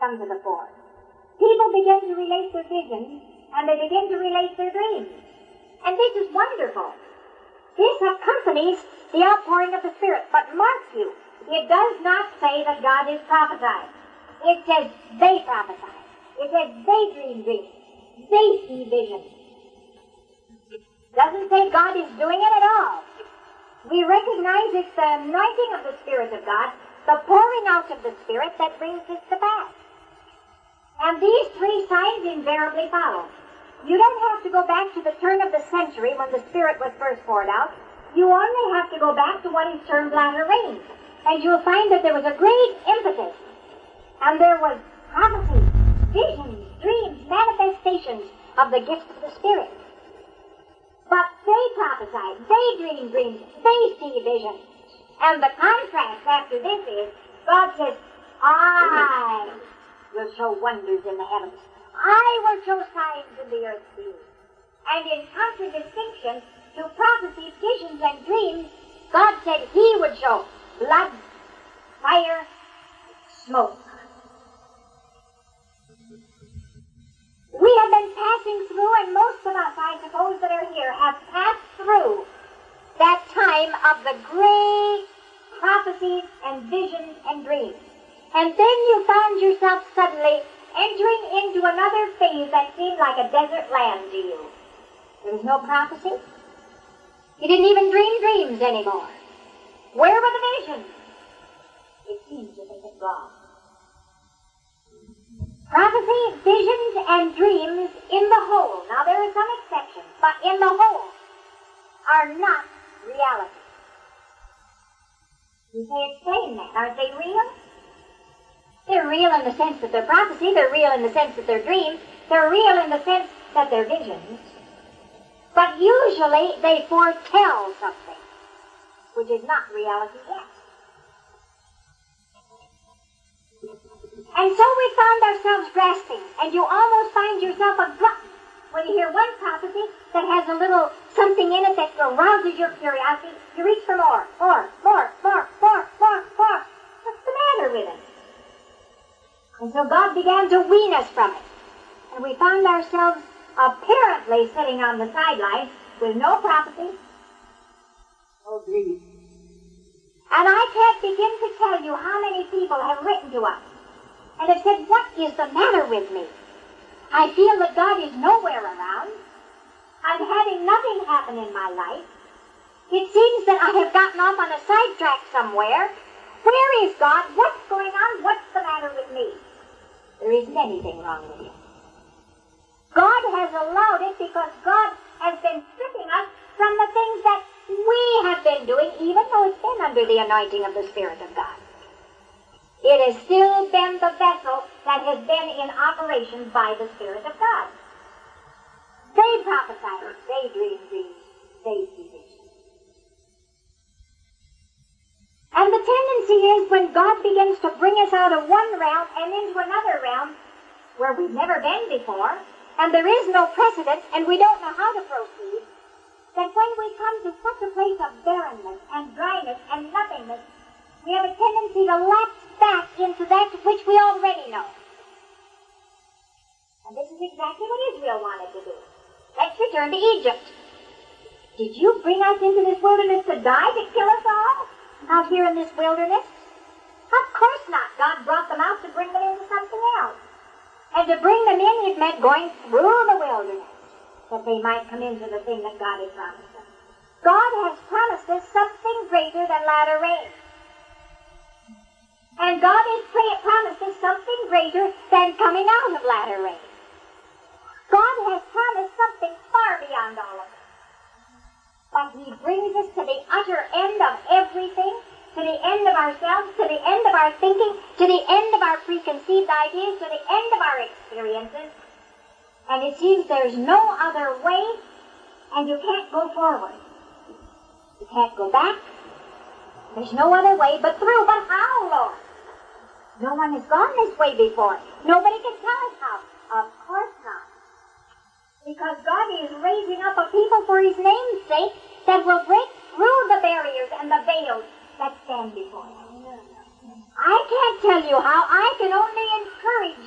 come to the fore. People begin to relate their visions, and they begin to relate their dreams. And this is wonderful. This accompanies the outpouring of the Spirit. But mark you, it does not say that God is prophesying. It says they prophesy. It says they dream dreams. They see visions. It doesn't say God is doing it at all. We recognize it's the anointing of the Spirit of God, the pouring out of the Spirit that brings this to pass. And these three signs invariably follow. You don't have to go back to the turn of the century when the Spirit was first poured out. You only have to go back to what is termed latter rain. And you'll find that there was a great impetus. And there was prophecy, visions, dreams, manifestations of the gift of the Spirit. But they prophesy, they dream dreams, they see visions. And the contrast after this is, God says, I will show wonders in the heavens. I will show signs in the earth to you. And in contradistinction to prophecy, visions, and dreams, God said He would show blood, fire, smoke. We have been passing through, and most of us, I suppose, that are here, have passed through that time of the great prophecies and visions and dreams. And then you found yourself suddenly entering into another phase that seemed like a desert land to you. There was no prophecy. You didn't even dream dreams anymore. Where were the visions? It seems that they had gone. Prophecy, visions, and dreams in the whole, now there are some exceptions, but in the whole, are not reality. You say, explain that. Aren't they real? They're real in the sense that they're prophecy, they're real in the sense that they're dreams, they're real in the sense that they're visions. But usually they foretell something, which is not reality yet. And so we found ourselves grasping, and you almost find yourself a glutton when you hear one prophecy that has a little something in it that arouses your curiosity. You reach for more. What's the matter with it? And so God began to wean us from it. And we found ourselves apparently sitting on the sidelines with no prophecy, no dream. And I can't begin to tell you how many people have written to us and have said, what is the matter with me? I feel that God is nowhere around. I'm having nothing happen in my life. It seems that I have gotten off on a sidetrack somewhere. Where is God? What's going on? What's the matter with me? There isn't anything wrong with you. God has allowed it because God has been stripping us from the things that we have been doing, even though it's been under the anointing of the Spirit of God. It has still been the vessel that has been in operation by the Spirit of God. They prophesy, they dream dreams, they see visions. And the tendency is when God begins to bring us out of one realm and into another realm where we've never been before, and there is no precedent, and we don't know how to proceed, that when we come to such a place of barrenness and dryness and nothingness, we have a tendency to lapse back into that which we already know. And this is exactly what Israel wanted to do. Let's return to Egypt. Did you bring us into this wilderness to die, to kill us all, out here in this wilderness? Of course not. God brought them out to bring them into something else. And to bring them in, it meant going through the wilderness, that they might come into the thing that God had promised them. God has promised us something greater than latter rain. And God has promised us something greater than coming out of latter rain. God has promised something far beyond all of this. But He brings us to the utter end of everything, to the end of ourselves, to the end of our thinking, to the end of our preconceived ideas, to the end of our experiences. And it seems there's no other way, and you can't go forward. You can't go back. There's no other way but through. But how, Lord? No one has gone this way before. Nobody can tell us how. Of course not. Because God is raising up a people for His name's sake that will break through the barriers and the veils that stand before us. I can't tell you how. I can only encourage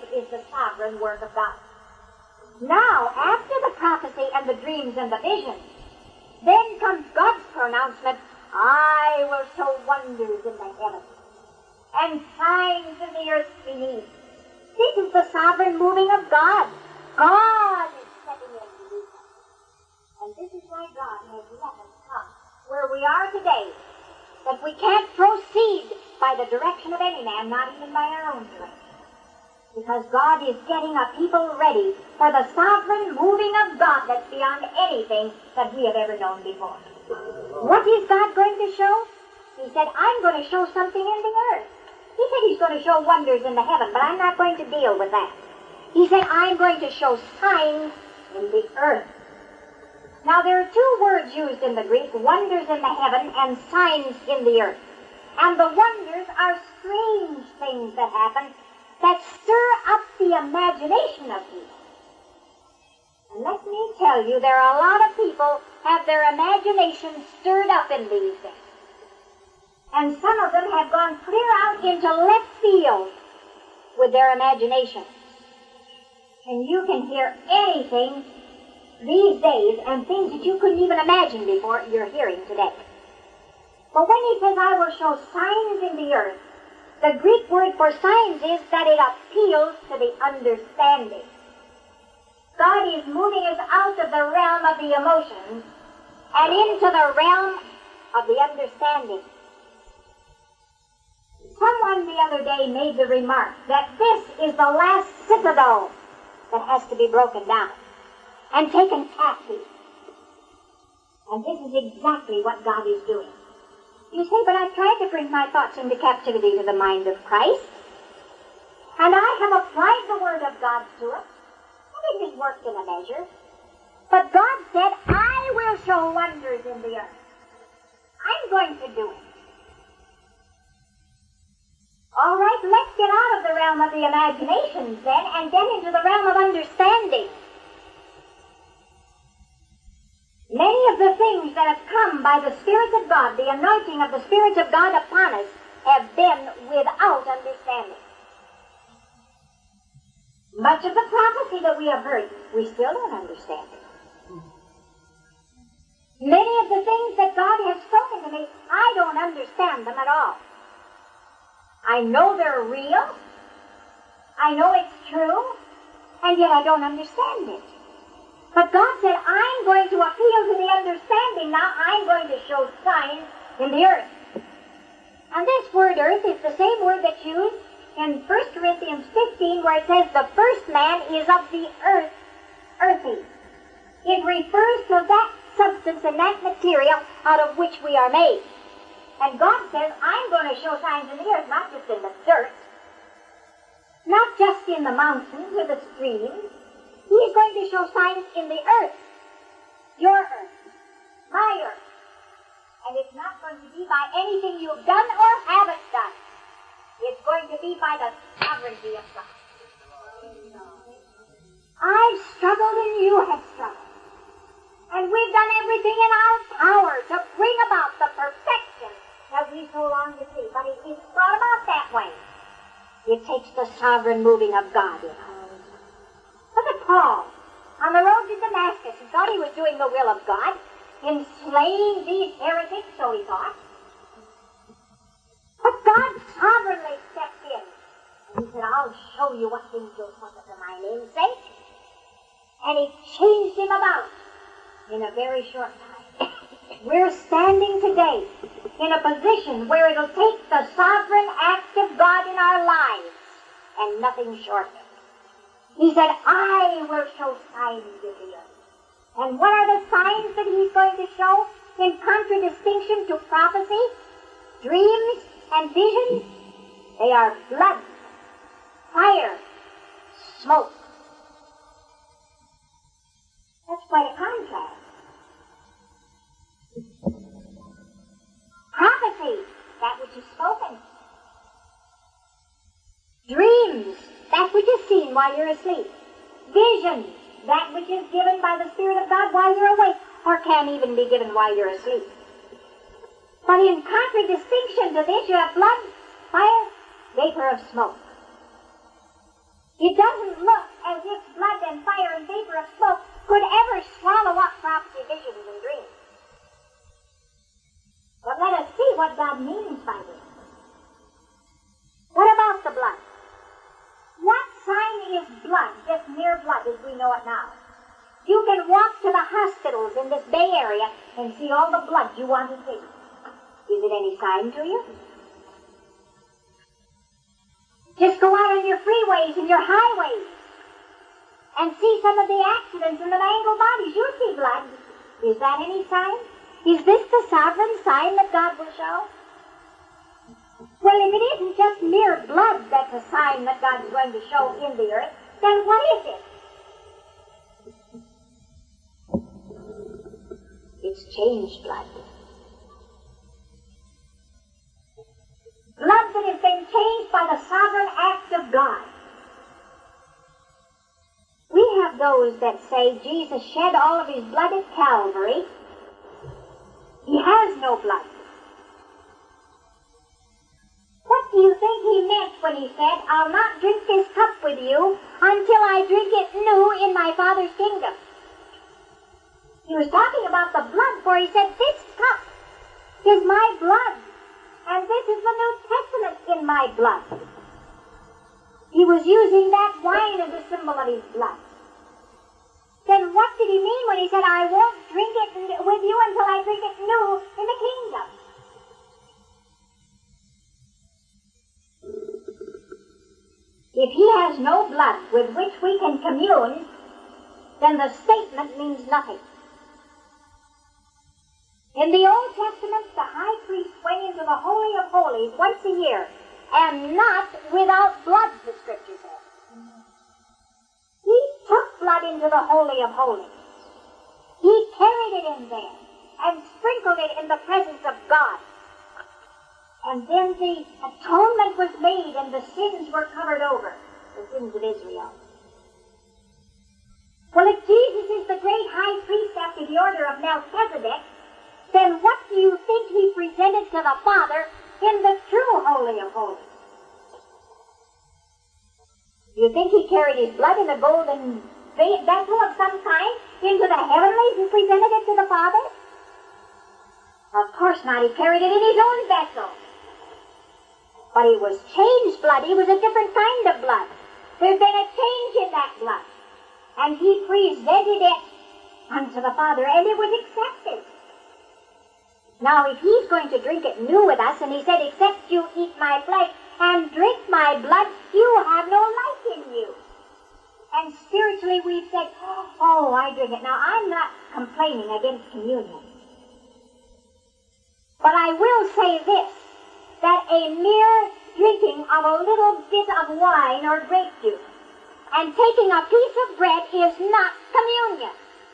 is the sovereign work of God. Now, after the prophecy and the dreams and the visions, then comes God's pronouncement, I will show wonders in the heavens and signs in the earth beneath. This is the sovereign moving of God. God is stepping in to do that. And this is why God has let us come where we are today, that we can't proceed by the direction of any man, not even by our own direction. Because God is getting a people ready for the sovereign moving of God that's beyond anything that we have ever known before. What is God going to show? He said, I'm going to show something in the earth. He said he's going to show wonders in the heaven, but I'm not going to deal with that. He said, I'm going to show signs in the earth. Now, there are two words used in the Greek, wonders in the heaven and signs in the earth. And the wonders are strange things that happen that stir up the imagination of people. And let me tell you, there are a lot of people have their imagination stirred up in these things. And some of them have gone clear out into left field with their imagination. And you can hear anything these days, and things that you couldn't even imagine before, you're hearing today. But when he says, I will show signs in the earth, the Greek word for signs is that it appeals to the understanding. God is moving us out of the realm of the emotions and into the realm of the understanding. Someone the other day made the remark that this is the last citadel that has to be broken down and taken captive. And this is exactly what God is doing. You say, but I've tried to bring my thoughts into captivity to the mind of Christ. And I have applied the Word of God to it. And it has worked in a measure. But God said, I will show wonders in the earth. I'm going to do it. All right, let's get out of the realm of the imaginations then and get into the realm of understanding. Many of the things that have come by the Spirit of God, the anointing of the Spirit of God upon us, have been without understanding. Much of the prophecy that we have heard, we still don't understand it. Many of the things that God has spoken to me, I don't understand them at all. I know they're real, I know it's true, and yet I don't understand it. But God said, I'm going to appeal to the understanding now. I'm going to show signs in the earth. And this word earth is the same word that's used in 1 Corinthians 15 where it says the first man is of the earth, earthy. It refers to that substance and that material out of which we are made. And God says, I'm going to show signs in the earth, not just in the dirt, not just in the mountains or the streams. He's going to show signs in the earth, your earth, my earth. And it's not going to be by anything you've done or haven't done. It's going to be by the sovereignty of God. I've struggled and you have struggled. And we've done everything in our power to bring about the perfection that we so long to see. But it isn't brought about that way. It takes the sovereign moving of God in us. Look at Paul on the road to Damascus. He thought he was doing the will of God in slaying these heretics, so he thought. But God sovereignly stepped in. And he said, I'll show you what things you'll suffer for my name's sake. And he changed him about in a very short time. We're standing today in a position where it'll take the sovereign act of God in our lives and nothing short of it. He said, I will show signs in the earth. And what are the signs that he's going to show in contradistinction to prophecy, dreams, and visions? They are blood, fire, smoke. That's quite a contrast. Prophecy, that which is spoken. Dreams, that which is seen while you're asleep. Visions, that which is given by the Spirit of God while you're awake, or can even be given while you're asleep. But in contradistinction to this, you have blood, fire, vapor of smoke. It does and fire and vapor of smoke could ever swallow up prophecy, visions, and dreams. But let us see what God means by this. What about the blood? What sign is blood, just mere blood as we know it now? You can walk to the hospitals in this Bay Area and see all the blood you want to see. Is it any sign to you? Just go out on your freeways and your highways and see some of the accidents and the mangled bodies. You'll see blood. Is that any sign? Is this the sovereign sign that God will show? Well, if it isn't just mere blood that's a sign that God's going to show in the earth, then what is it? It's changed blood. Blood that has been changed by the sovereign act of God. We have those that say Jesus shed all of his blood at Calvary. He has no blood. What do you think he meant when he said, I'll not drink this cup with you until I drink it new in my Father's kingdom? He was talking about the blood, for he said, this cup is my blood, and this is the New Testament in my blood. He was using that wine as a symbol of his blood. Then what did he mean when he said, I won't drink it with you until I drink it new in the kingdom? If he has no blood with which we can commune, then the statement means nothing. In the Old Testament, the high priest went into the Holy of Holies once a year, and not without blood, the Scripture says. He took blood into the Holy of Holies. He carried it in there and sprinkled it in the presence of God. And then the atonement was made and the sins were covered over, the sins of Israel. Well, if Jesus is the great high priest after the order of Melchizedek, then what do you think he presented to the Father in the true Holy of Holies? Do you think he carried his blood in a golden vessel of some kind into the heavenlies and presented it to the Father? Of course not. He carried it in his own vessel. But he was changed blood. He was a different kind of blood. There's been a change in that blood. And he presented it unto the Father, and it was accepted. Now, if he's going to drink it new with us, and he said, except you eat my flesh and drink my blood, you have no life in you. And spiritually we've said, oh, I drink it. Now, I'm not complaining against communion. But I will say this, that a mere drinking of a little bit of wine or grape juice and taking a piece of bread is not communion.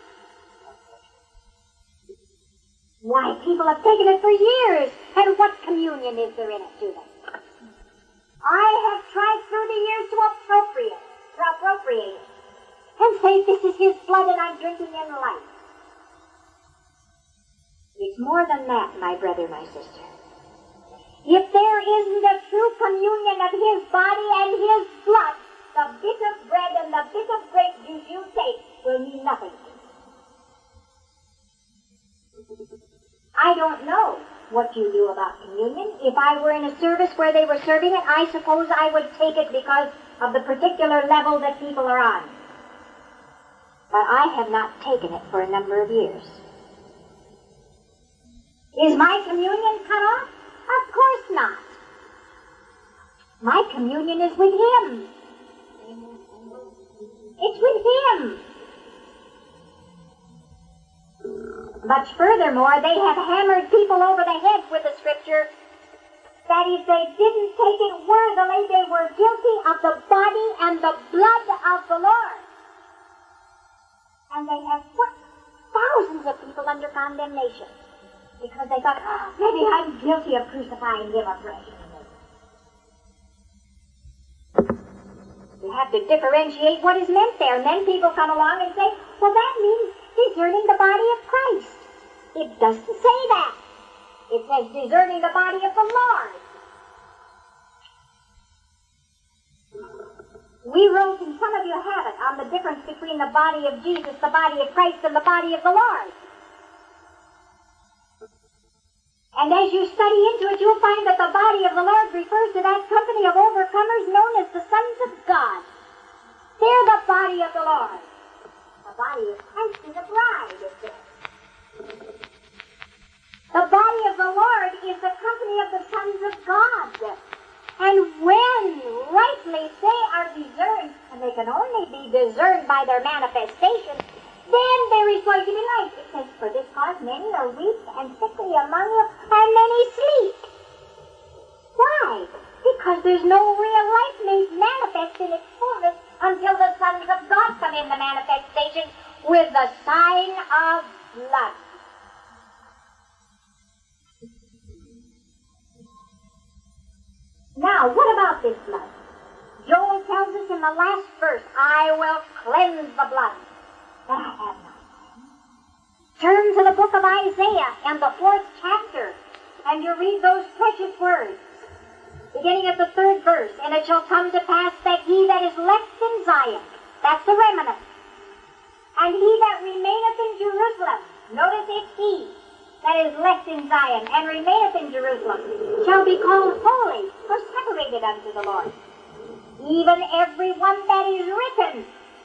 Why, people have taken it for years, and what communion is there in it to them? I have tried through the years to appropriate it, and say this is his blood and I'm drinking in life. It's more than that, my brother, my sister. If there isn't a true communion of his body and his blood, the bit of bread and the bit of grape juice you take will mean nothing. I don't know what you do about communion. If I were in a service where they were serving it, I suppose I would take it because of the particular level that people are on. But I have not taken it for a number of years. Is my communion cut off? Of course not. My communion is with him. It's with him. But furthermore, they have hammered people over the head with the Scripture that if they didn't take it worthily, they were guilty of the body and the blood of the Lord. And they have put thousands of people under condemnation because they thought, maybe I'm guilty of crucifying him afresh. You have to differentiate what is meant there. And then people come along and say, well, that means deserting the body of Christ. It doesn't say that. It says deserting the body of the Lord. We wrote, and some of you have it, on the difference between the body of Jesus, the body of Christ, and the body of the Lord. And as you study into it, you'll find that the body of the Lord refers to that company of overcomers known as the sons of God. They're the body of the Lord. The body of Christ is a bride, it says. The body of the Lord is the company of the sons of God. And when rightly they are discerned, and they can only be discerned by their manifestation, then there is going to be light. It says, for this cause many are weak and sickly among you, and many sleep. Why? Because there's no real light made manifest in its fullness until the sons of God come into manifestation with the sign of blood. Now, what about this blood? Joel tells us in the last verse, I will cleanse the blood that I have not. Turn to the book of Isaiah and the 4th chapter, and you read those precious words, beginning at the 3rd verse. And it shall come to pass that he that is left in Zion, that's the remnant, and he that remaineth in Jerusalem, notice it's he that is left in Zion and remaineth in Jerusalem, shall be called holy, or separated unto the Lord. Even every one that is written.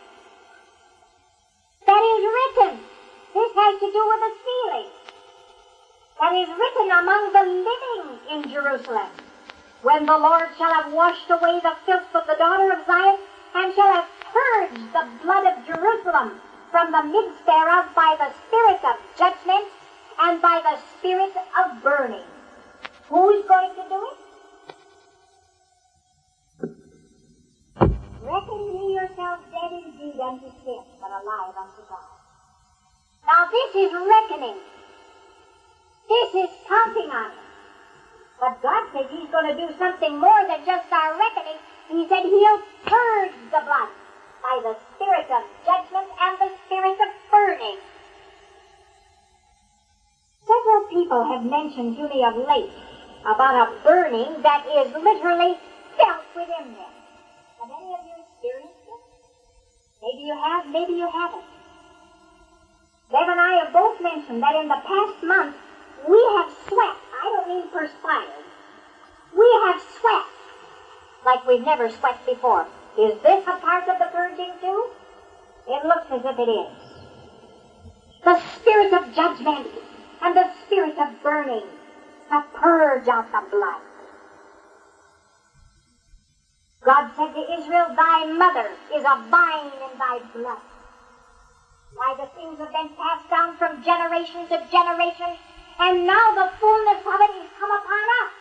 That is written. This has to do with the sealing. That is written among the living in Jerusalem. When the Lord shall have washed away the filth of the daughter of Zion, and shall have purged the blood of Jerusalem from the midst thereof by the spirit of judgment and by the spirit of burning. Who's going to do it? Reckon ye yourselves dead indeed unto sin, but alive unto God. Now this is reckoning. This is counting on it. But God said he's going to do something more than just our reckoning. He said he'll purge the blood by the spirit of judgment and the spirit of burning. Several people have mentioned to me of late about a burning that is literally felt within them. Have any of you experienced it? Maybe you have, maybe you haven't. Bev and I have both mentioned that in the past month we have sweat. I don't mean perspired. We have sweat like we've never sweat before. Is this a part of the purging too? It looks as if it is. The spirit of judgment and the spirit of burning to purge out the blood. God said to Israel, thy mother is a vine in thy blood. Why, the things have been passed down from generation to generation, and now the fullness of it is come upon us.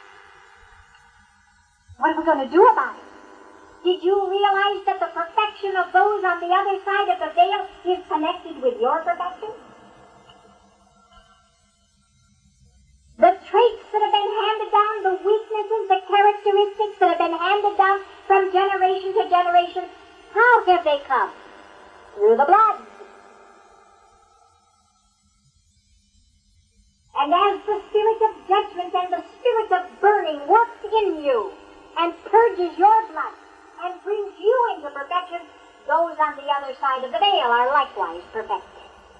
What are we going to do about it? Did you realize that the perfection of those on the other side of the veil is connected with your perfection? The traits that have been handed down, the weaknesses, the characteristics that have been handed down from generation to generation, how have they come? Through the blood. And as the spirit of judgment and the spirit of burning works in you and purges your blood and brings you into perfection, those on the other side of the veil are likewise perfected.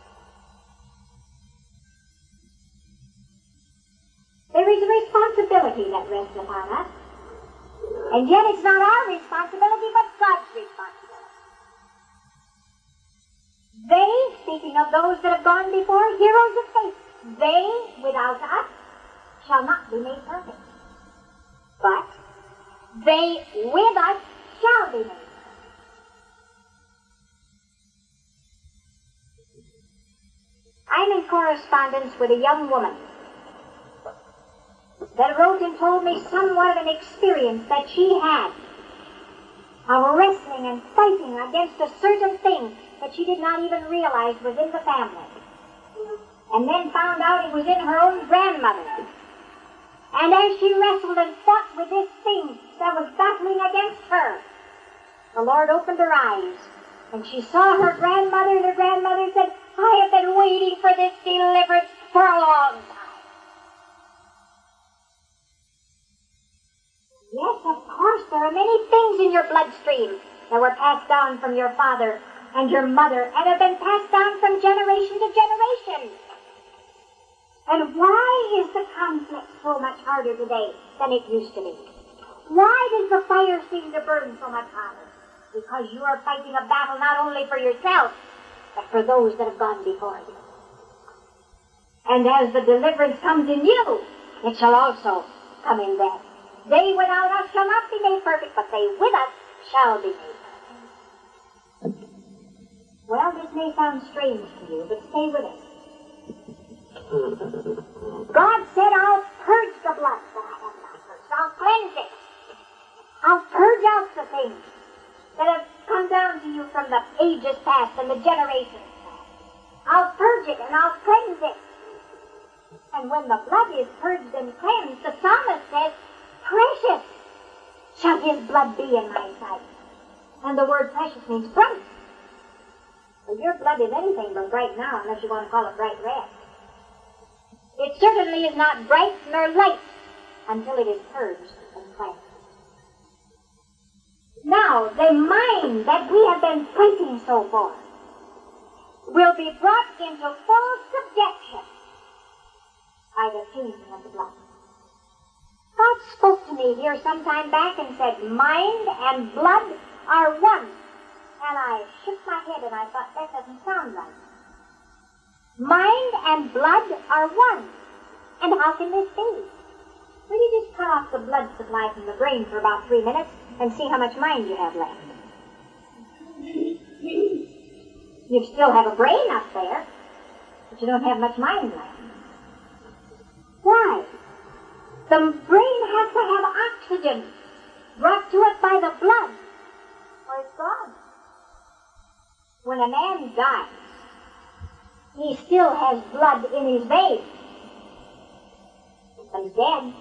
There is a responsibility that rests upon us, and yet it's not our responsibility, but God's responsibility. They, speaking of those that have gone before, heroes of faith, they, without us, shall not be made perfect. But they, with us, shall be made perfect. I'm in correspondence with a young woman that wrote and told me somewhat of an experience that she had of wrestling and fighting against a certain thing that she did not even realize was in the family. And then found out it was in her own grandmother. And as she wrestled and fought with this thing that was battling against her, the Lord opened her eyes, and she saw her grandmother, and her grandmother said, I have been waiting for this deliverance for a long time. Yes, of course, there are many things in your bloodstream that were passed down from your father and your mother and have been passed down from generation to generation. And why is the conflict so much harder today than it used to be? Why does the fire seem to burn so much hotter? Because you are fighting a battle not only for yourself, but for those that have gone before you. And as the deliverance comes in you, it shall also come in them. They without us shall not be made perfect, but they with us shall be made perfect. Well, this may sound strange to you, but stay with it. God said, I'll purge the blood that I have not purged. I'll cleanse it. I'll purge out the things that have come down to you from the ages past and the generations past. I'll purge it and I'll cleanse it. And when the blood is purged and cleansed, the psalmist says, precious shall his blood be in my sight. And the word precious means bright. Well, your blood is anything but bright now, unless you want to call it bright red. It certainly is not bright nor light until it is purged and cleansed. Now, the mind that we have been fighting so for will be brought into full subjection by the changing of the blood. God spoke to me here some time back and said, mind and blood are one. And I shook my head and I thought, that doesn't sound right. Mind and blood are one. And how can this be? Will you just cut off the blood supply from the brain for about 3 minutes and see how much mind you have left? You still have a brain up there, but you don't have much mind left. Why? The brain has to have oxygen brought to it by the blood, or it's gone. When a man dies, he still has blood in his veins, but he's dead.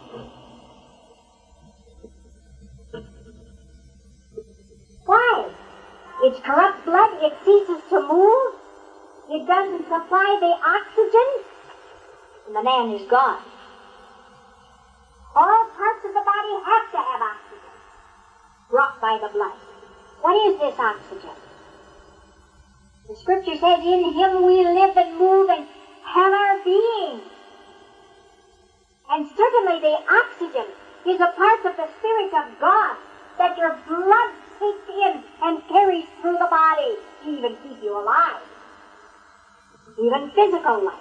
Why? It's corrupt blood, it ceases to move, it doesn't supply the oxygen, and the man is gone. All parts of the body have to have oxygen brought by the blood. What is this oxygen? The scripture says, in him we live and move and have our being. And certainly the oxygen is a part of the Spirit of God that your blood takes in and carries through the body to even keep you alive. Even physical life.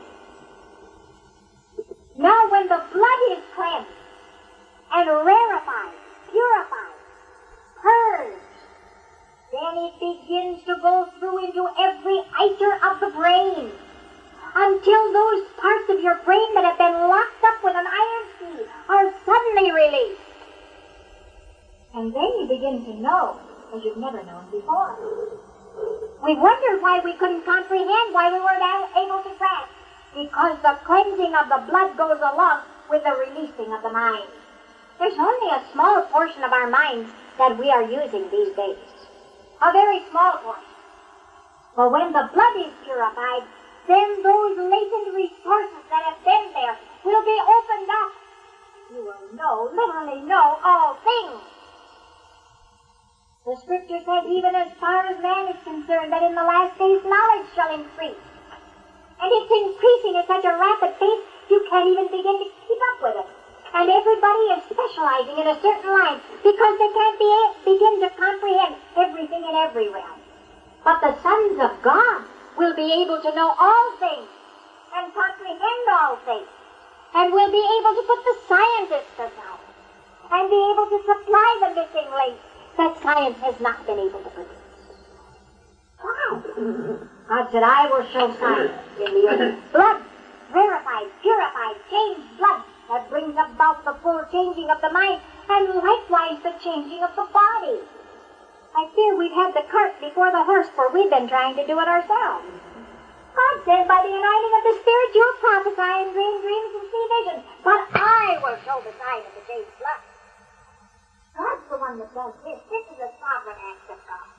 Now when the blood is cleansed and rarefied, purified, purged, then it begins to go through into every item of the brain until those parts of your brain that have been locked up with an iron key are suddenly released. And then you begin to know as you've never known before. We wondered why we couldn't comprehend, why we weren't able to grasp. Because the cleansing of the blood goes along with the releasing of the mind. There's only a small portion of our minds that we are using these days. A very small portion. But when the blood is purified, then those latent resources that have been there will be opened up. You will know, literally know, all things. The scripture says, even as far as man is concerned, that in the last days knowledge shall increase. And it's increasing at such a rapid pace, you can't even begin to keep up with it. And everybody is specializing in a certain line because they can't begin to comprehend everything in every realm. But the sons of God will be able to know all things and comprehend all things, and will be able to put the scientists aside and be able to supply the missing links that science has not been able to produce. Why? God said, I will show science in the earth. Blood, rarefied, purified, changed blood that brings about the full changing of the mind, and likewise the changing of the body. I fear we've had the cart before the horse, for we've been trying to do it ourselves. God says, by the anointing of the Spirit, you'll prophesy and dream dreams and see visions, but I will show the sign of the changed blood. God's the one that does this. This is a sovereign act of God.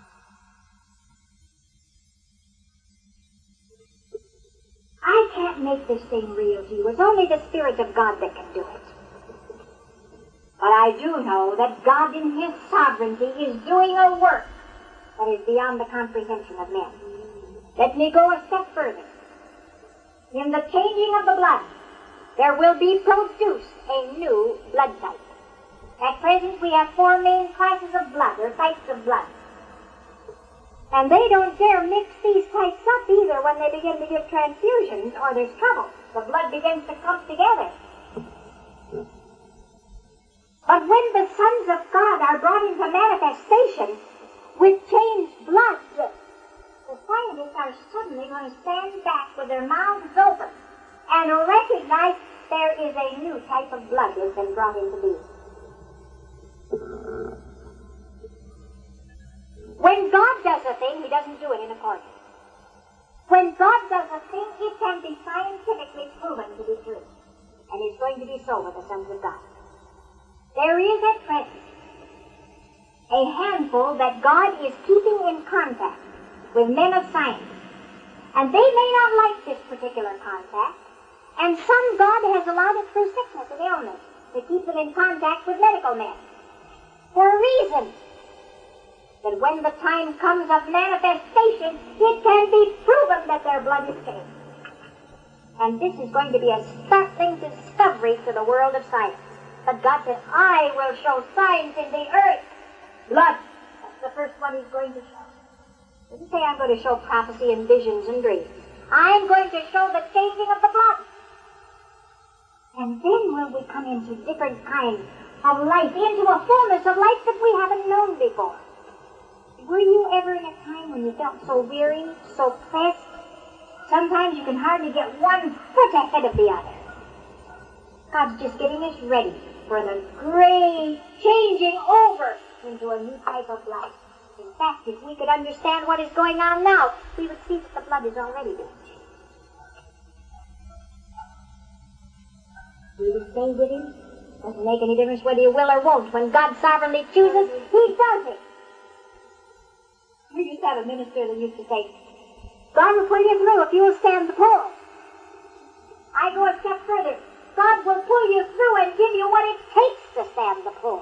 I can't make this thing real to you. It's only the Spirit of God that can do it. But I do know that God in His sovereignty is doing a work that is beyond the comprehension of men. Let me go a step further. In the changing of the blood, there will be produced a new blood type. At present, we have 4 main classes of blood, or types of blood. And they don't dare mix these types up either when they begin to give transfusions, or there's trouble. The blood begins to clump together. But when the sons of God are brought into manifestation with changed blood, the scientists are suddenly going to stand back with their mouths open and recognize there is a new type of blood that's been brought into being. When God does a thing, He doesn't do it in a corner. When God does a thing, it can be scientifically proven to be true. And it's going to be so with the sons of God. There is at present a handful that God is keeping in contact with men of science. And they may not like this particular contact, and some God has allowed it through sickness and illness to keep them in contact with medical men. For a reason. That when the time comes of manifestation, it can be proven that their blood is changed. And this is going to be a startling discovery to the world of science. But God said, I will show signs in the earth. Blood. That's the first one He's going to show. He didn't say I'm going to show prophecy and visions and dreams. I'm going to show the changing of the blood. And then will we come into different kinds of life, into a fullness of life that we haven't known before. Were you ever in a time when you felt so weary, so pressed? Sometimes you can hardly get one foot ahead of the other. God's just getting us ready for the great changing over into a new type of life. In fact, if we could understand what is going on now, we would see that the blood is already being changed. Will you stay with Him? Doesn't make any difference whether you will or won't. When God sovereignly chooses, He does it. We used to have a minister that used to say, God will pull you through if you will stand the pull. I go a step further. God will pull you through and give you what it takes to stand the pull.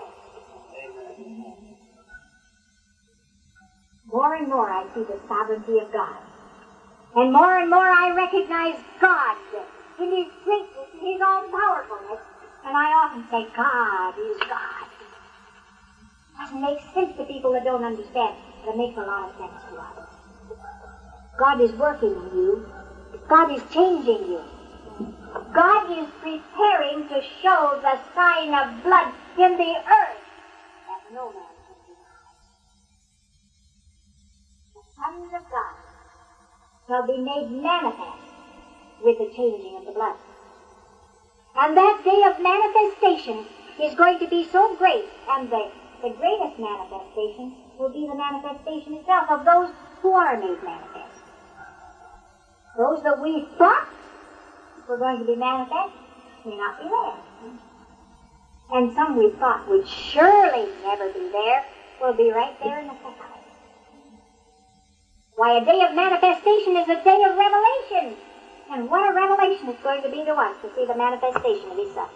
More and more I see the sovereignty of God. And more I recognize God in His greatness, in His all-powerfulness. And I often say, God is God. Doesn't make sense to people that don't understand. But it makes a lot of sense to us. God is working in you. God is changing you. God is preparing to show the sign of blood in the earth that no man can deny. The sons of God shall be made manifest with the changing of the blood. And that day of manifestation is going to be so great, and the greatest manifestation will be the manifestation itself of those who are made manifest. Those that we thought were going to be manifest may not be there. And some we thought would surely never be there will be right there in the second. Why, a day of manifestation is a day of revelation. And what a revelation it's going to be to us to see the manifestation of His sons.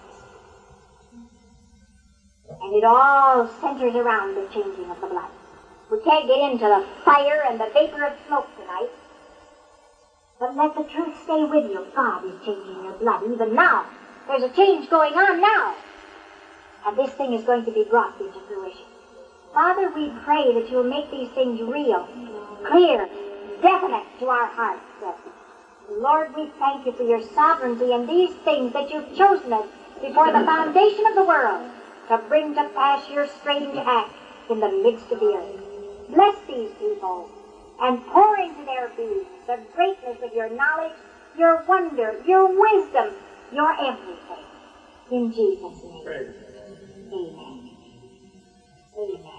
And it all centers around the changing of the blood. We can't get into the fire and the vapor of smoke tonight. But let the truth stay with you. God is changing your blood even now. There's a change going on now. And this thing is going to be brought into fruition. Father, we pray that you'll make these things real, clear, definite to our hearts. Lord, we thank you for your sovereignty in these things that you've chosen us before the foundation of the world to bring to pass your strange act in the midst of the earth. Bless these people and pour into their being the greatness of your knowledge, your wonder, your wisdom, your everything. In Jesus' name. Amen. Amen.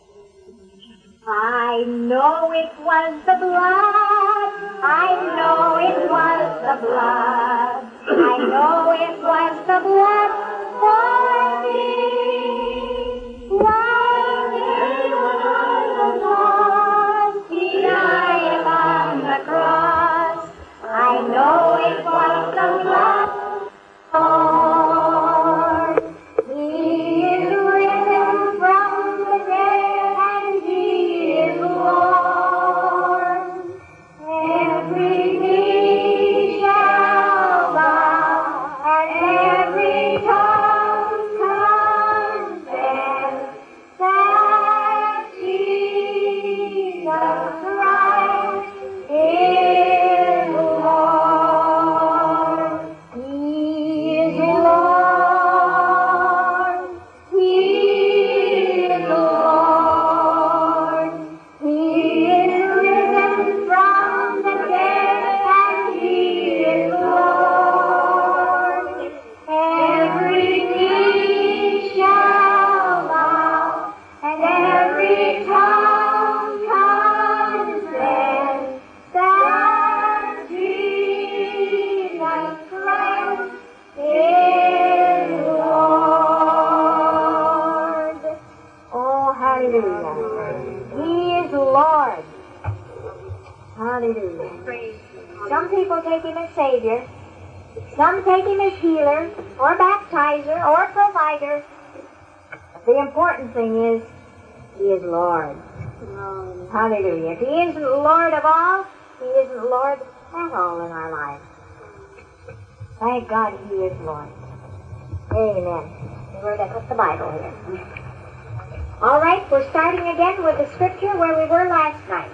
I know it was the blood. I know it was the blood. I know it was the blood for me. While there was a lost, He died upon the cross. I know it was the blood, Lord. He is risen from the dead, and He is Lord. Hallelujah. Some people take him as Savior. Some take him as healer, or baptizer, or provider. The important thing is, he is Lord. Hallelujah. If he isn't Lord of all, he isn't Lord at all in our lives. Thank God he is Lord. Amen. We're going to put the Bible here. All right, we're starting again with the scripture where we were last night.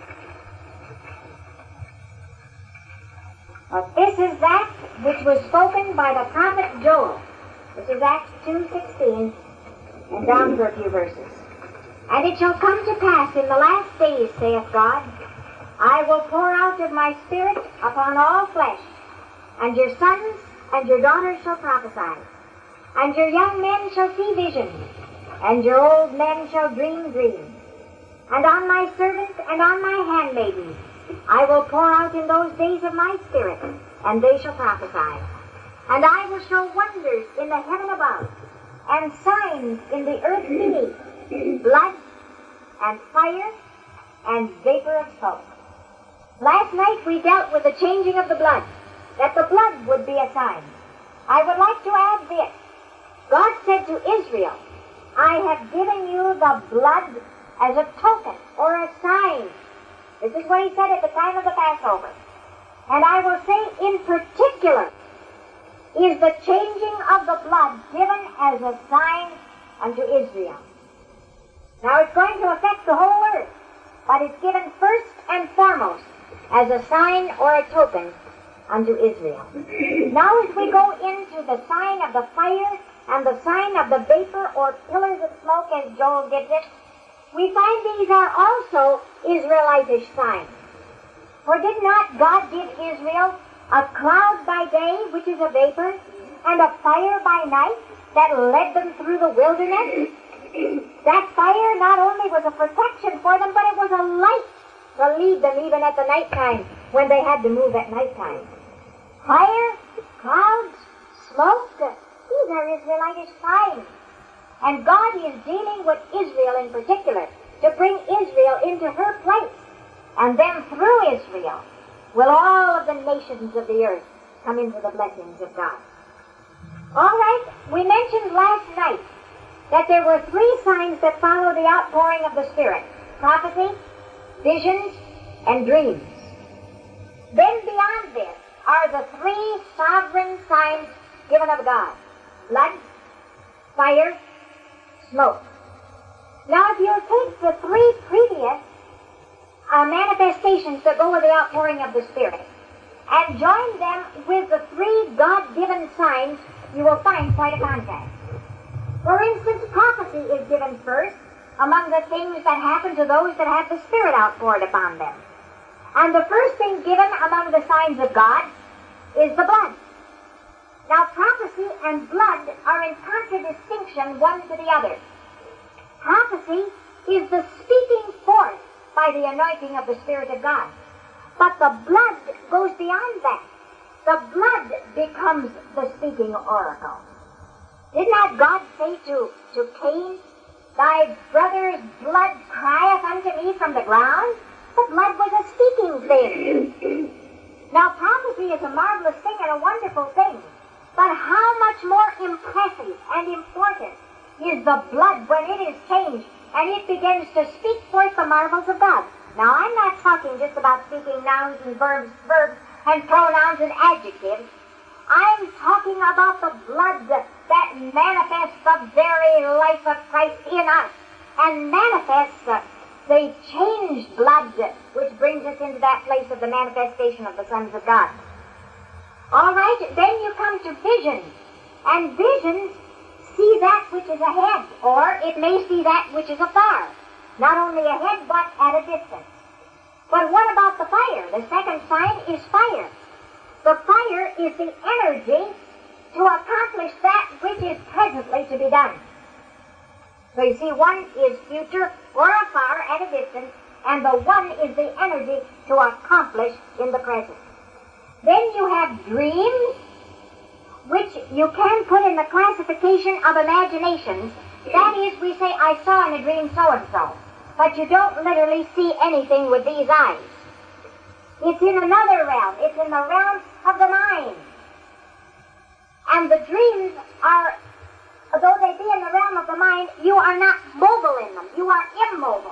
This is that which was spoken by the prophet Joel. This is Acts 2:16, and down for a few verses. And it shall come to pass in the last days, saith God, I will pour out of my Spirit upon all flesh, and your sons and your daughters shall prophesy, and your young men shall see visions, and your old men shall dream dreams. And on my servants and on my handmaidens I will pour out in those days of my Spirit, and they shall prophesy. And I will show wonders in the heaven above, and signs in the earth beneath, blood and fire and vapor of smoke. Last night we dealt with the changing of the blood, that the blood would be a sign. I would like to add this. God said to Israel, I have given you the blood as a token or a sign. This is what he said at the time of the Passover. And I will say in particular, is the changing of the blood given as a sign unto Israel. Now it's going to affect the whole earth, but it's given first and foremost as a sign or a token unto Israel. Now as we go into the sign of the fire and the sign of the vapor or pillars of smoke, as Joel gives it, we find these are also Israelitish signs. For did not God give Israel a cloud by day, which is a vapor, and a fire by night that led them through the wilderness? That fire not only was a protection for them, but it was a light to lead them even at the nighttime when they had to move at nighttime. Fire, clouds, smoke, these are Israelitish signs. And God is dealing with Israel in particular to bring Israel into her place. And then through Israel will all of the nations of the earth come into the blessings of God. All right, we mentioned last night that there were three signs that follow the outpouring of the Spirit: prophecy, visions, and dreams. Then beyond this are the three sovereign signs given of God: blood, fire, smoke. Now if you take the three previous manifestations that go with the outpouring of the Spirit and join them with the three God-given signs, you will find quite a contrast. For instance, prophecy is given first among the things that happen to those that have the Spirit outpoured upon them. And the first thing given among the signs of God is the blood. Now, prophecy and blood are in contradistinction one to the other. Prophecy is the speaking forth by the anointing of the Spirit of God. But the blood goes beyond that. The blood becomes the speaking oracle. Did not God say to Cain, Thy brother's blood crieth unto me from the ground? The blood was a speaking thing. Now, prophecy is a marvelous thing and a wonderful thing. But how much more impressive and important is the blood when it is changed and it begins to speak forth the marvels of God. Now, I'm not talking just about speaking nouns and verbs and pronouns and adjectives. I'm talking about the blood that manifests the very life of Christ in us and manifests the changed blood which brings us into that place of the manifestation of the sons of God. All right, then you come to visions. And visions see that which is ahead, or it may see that which is afar. Not only ahead, but at a distance. But what about the fire? The second sign is fire. The fire is the energy to accomplish that which is presently to be done. So you see, one is future or afar at a distance, and the one is the energy to accomplish in the present. Then you have dreams, which you can put in the classification of imaginations. That is, we say, I saw in a dream so-and-so. But you don't literally see anything with these eyes. It's in another realm. It's in the realm of the mind. And the dreams are, though they be in the realm of the mind, you are not mobile in them. You are immobile.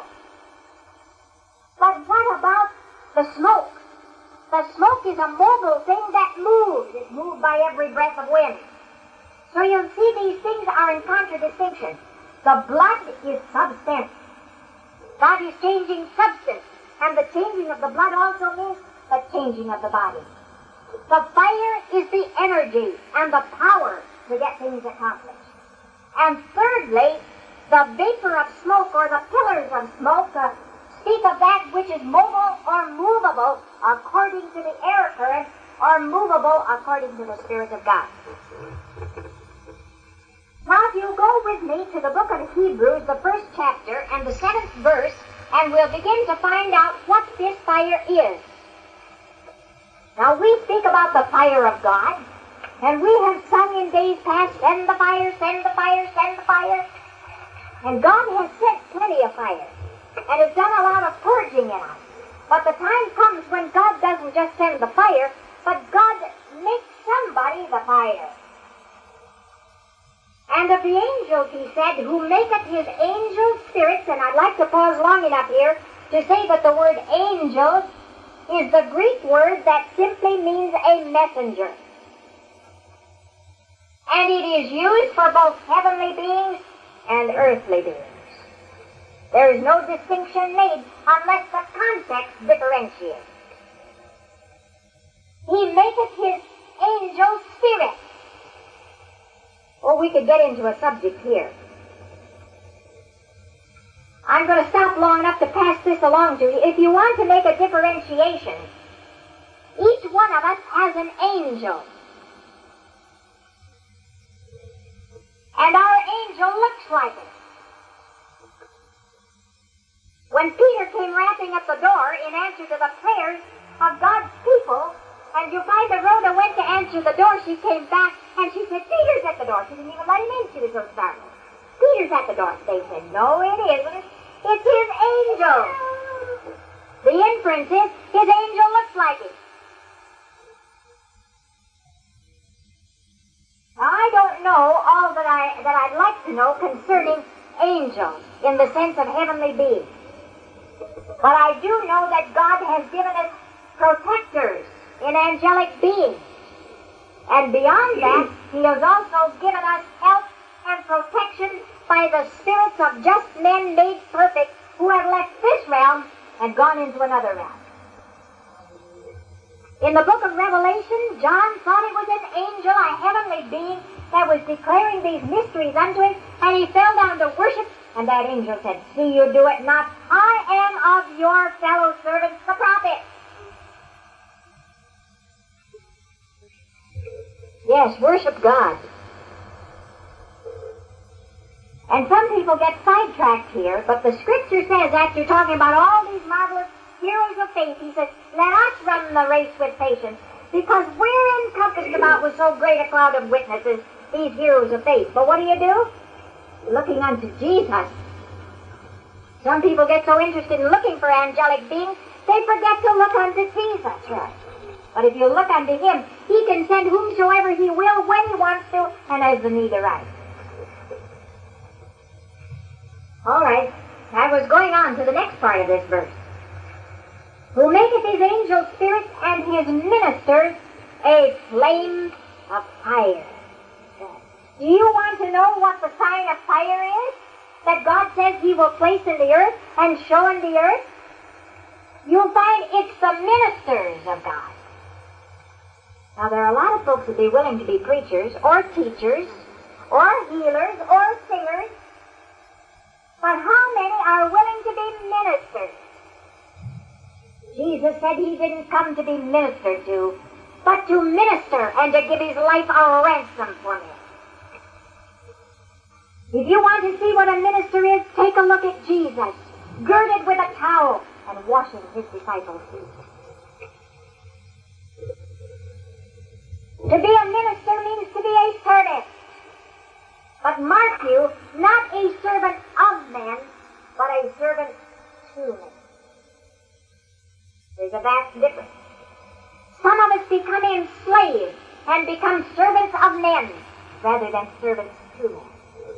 But what about the smoke? The smoke is a mobile thing that moves. It's moved by every breath of wind. So you'll see these things are in contradistinction. The blood is substance. God is changing substance. And the changing of the blood also means the changing of the body. The fire is the energy and the power to get things accomplished. And thirdly, the vapor of smoke or the pillars of smoke speak of that which is mobile or movable according to the air current or movable according to the Spirit of God. Now if you go with me to the book of Hebrews, the 1st chapter and the 7th verse, and we'll begin to find out what this fire is. Now we speak about the fire of God, and we have sung in days past, send the fire, send the fire, send the fire. And God has sent plenty of fire, and has done a lot of purging in us. But the time comes when God doesn't just send the fire, but God makes somebody the fire. And of the angels, he said, who maketh his angel spirits, and I'd like to pause long enough here to say that the word angel is the Greek word that simply means a messenger. And it is used for both heavenly beings and earthly beings. There is no distinction made unless the context differentiates. He maketh his angel spirit. Oh, we could get into a subject here. I'm going to stop long enough to pass this along to you. If you want to make a differentiation, each one of us has an angel. And our angel looks like it. When Peter came rapping at the door in answer to the prayers of God's people, and Jupiter Rhoda went to answer the door, she came back and she said, Peter's at the door. She didn't even let him in. She was so startled. Peter's at the door. They said, no, it isn't. It's his angel. The inference is his angel looks like him. Now, I don't know all that I'd like to know concerning angels in the sense of heavenly beings. But I do know that God has given us protectors in angelic beings. And beyond that, he has also given us help and protection by the spirits of just men made perfect who have left this realm and gone into another realm. In the book of Revelation, John thought it was an angel, a heavenly being, that was declaring these mysteries unto him, and he fell down to worship, and that angel said, see you do it not. I am of your fellow servants, the prophets. Yes, worship God. And some people get sidetracked here, but the Scripture says, after talking about all these marvelous heroes of faith, he says, let us run the race with patience, because we're encompassed about with so great a cloud of witnesses, these heroes of faith. But what do? Looking unto Jesus. Some people get so interested in looking for angelic beings, they forget to look unto Jesus. Right? But if you look unto him, he can send whomsoever he will, when he wants to, and as the need arises. All right, I was going on to the next part of this verse. Who maketh his angel spirits and his ministers a flame of fire. Do you want to know what the sign of fire is? That God says he will place in the earth and show in the earth? You'll find it's the ministers of God. Now, there are a lot of folks that be willing to be preachers, or teachers, or healers, or singers. But how many are willing to be ministers? Jesus said he didn't come to be ministered to, but to minister and to give his life a ransom for me. If you want to see what a minister is, take a look at Jesus, girded with a towel and washing his disciples' feet. To be a minister means to be a servant. But mark you, not a servant of men, but a servant to men. There's a vast difference. Some of us become enslaved and become servants of men rather than servants to men.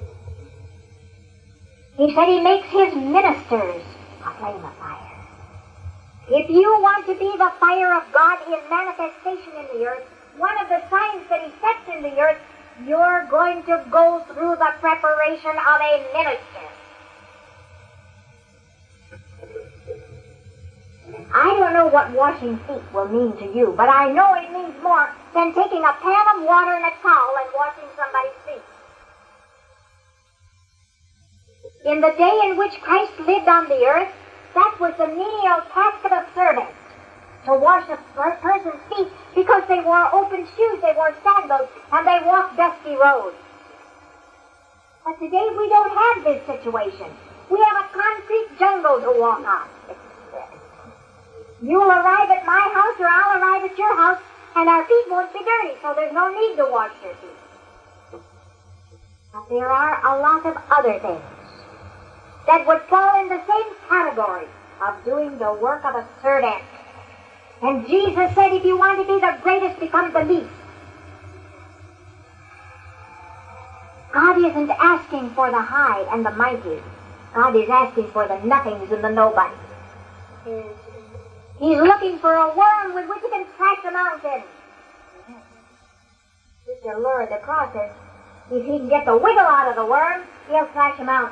He said he makes his ministers a flame of fire. If you want to be the fire of God in manifestation in the earth, one of the signs that he sets in the earth, you're going to go through the preparation of a minister. I don't know what washing feet will mean to you, but I know it means more than taking a pan of water and a towel and washing somebody's feet. In the day in which Christ lived on the earth, that was the menial task of a servant, to wash a person's feet, because they wore open shoes, they wore sandals, and they walked dusty roads. But today we don't have this situation. We have a concrete jungle to walk on. You'll arrive at my house or I'll arrive at your house, and our feet won't be dirty, so there's no need to wash your feet. But there are a lot of other things that would fall in the same category of doing the work of a servant. And Jesus said, if you want to be the greatest, become the least. God isn't asking for the high and the mighty. God is asking for the nothings and the nobodies. He's looking for a worm with which he can crash a mountain. Just to lure the crosses. If he can get the wiggle out of the worm, he'll crash a mountain.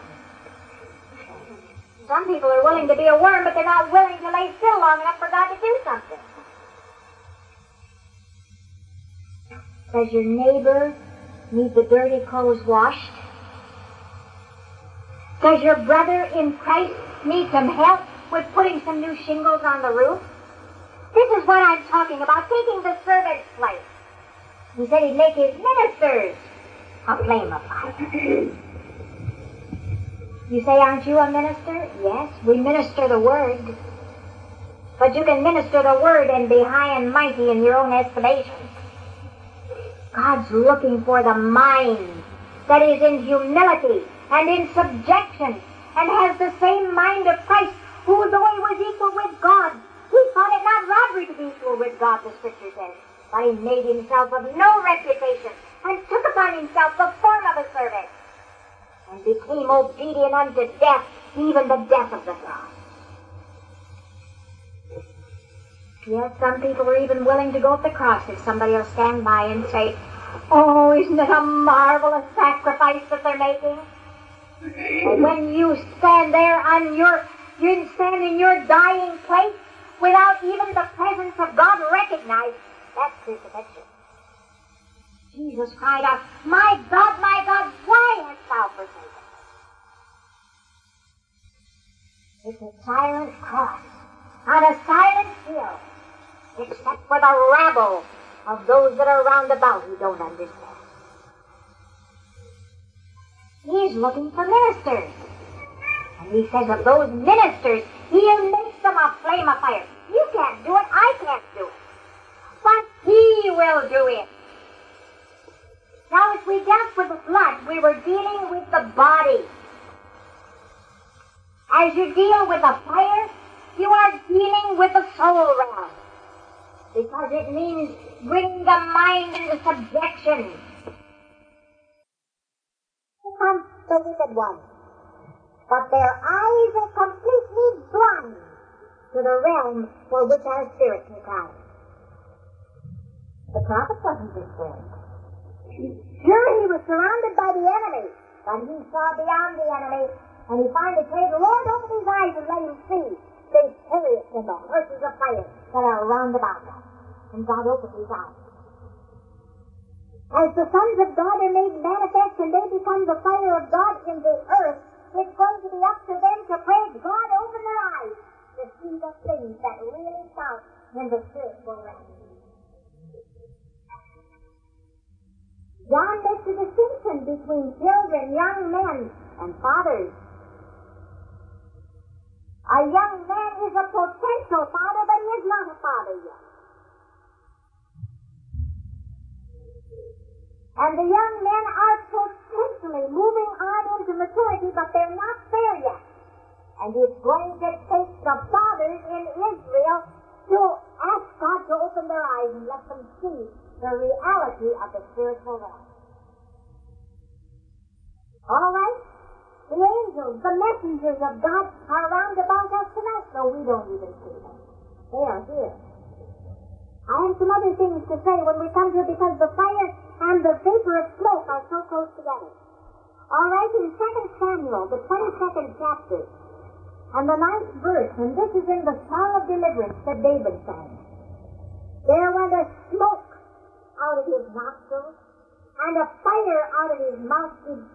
Some people are willing to be a worm, but they're not willing to lay still long enough for God to do something. Does your neighbor need the dirty clothes washed? Does your brother in Christ need some help with putting some new shingles on the roof? This is what I'm talking about, taking the servant's place. He said he'd make his ministers a flame of fire. You say, aren't you a minister? Yes, we minister the Word. But you can minister the Word and be high and mighty in your own estimation. God's looking for the mind that is in humility and in subjection and has the same mind of Christ, who, though he was equal with God, he thought it not robbery to be equal with God, the Scripture says. But he made himself of no reputation and took upon himself the form of a servant, and became obedient unto death, even the death of the cross. Yes, some people are even willing to go to the cross if somebody will stand by and say, oh, isn't it a marvelous sacrifice that they're making? And when you stand there you stand in your dying place without even the presence of God recognized, that's crucifixion. Jesus cried out, my God, why hast thou forsaken me? It's a silent cross on a silent hill, except for the rabble of those that are round about who don't understand. He's looking for ministers. And he says of those ministers, he'll make them a flame of fire. You can't do it, I can't do it. But he will do it. Now, as we dealt with the blood, we were dealing with the body. As you deal with the fire, you are dealing with the soul realm. Because it means bring the mind into subjection. Here comes the wicked one. But their eyes are completely blind to the realm for which our spirits are crying. The prophet wasn't disturbed. Sure, he was surrounded by the enemy, but he saw beyond the enemy, and he finally prayed, Lord, open his eyes and let him see the chariots and the horses of fire that are round about them. And God opened his eyes. As the sons of God are made manifest and they become the fire of God in the earth, it's going to be up to them to pray, God, open their eyes to see the things that really count in the spiritual realm. John makes a distinction between children, young men, and fathers. A young man is a potential father, but he is not a father yet. And the young men are potentially moving on into maturity, but they're not there yet. And it's going to take the fathers in Israel to the reality of the spiritual realm. All right? The angels, the messengers of God are round about us tonight, though we don't even see them. They are here. I have some other things to say when we come to it because the fire and the vapor of smoke are so close together. All right, in 2 Samuel, the 22nd chapter, and the 9th verse, and this is in the Song of Deliverance that David sang. There went a smoke out of his nostrils, and a fire out of his mouth,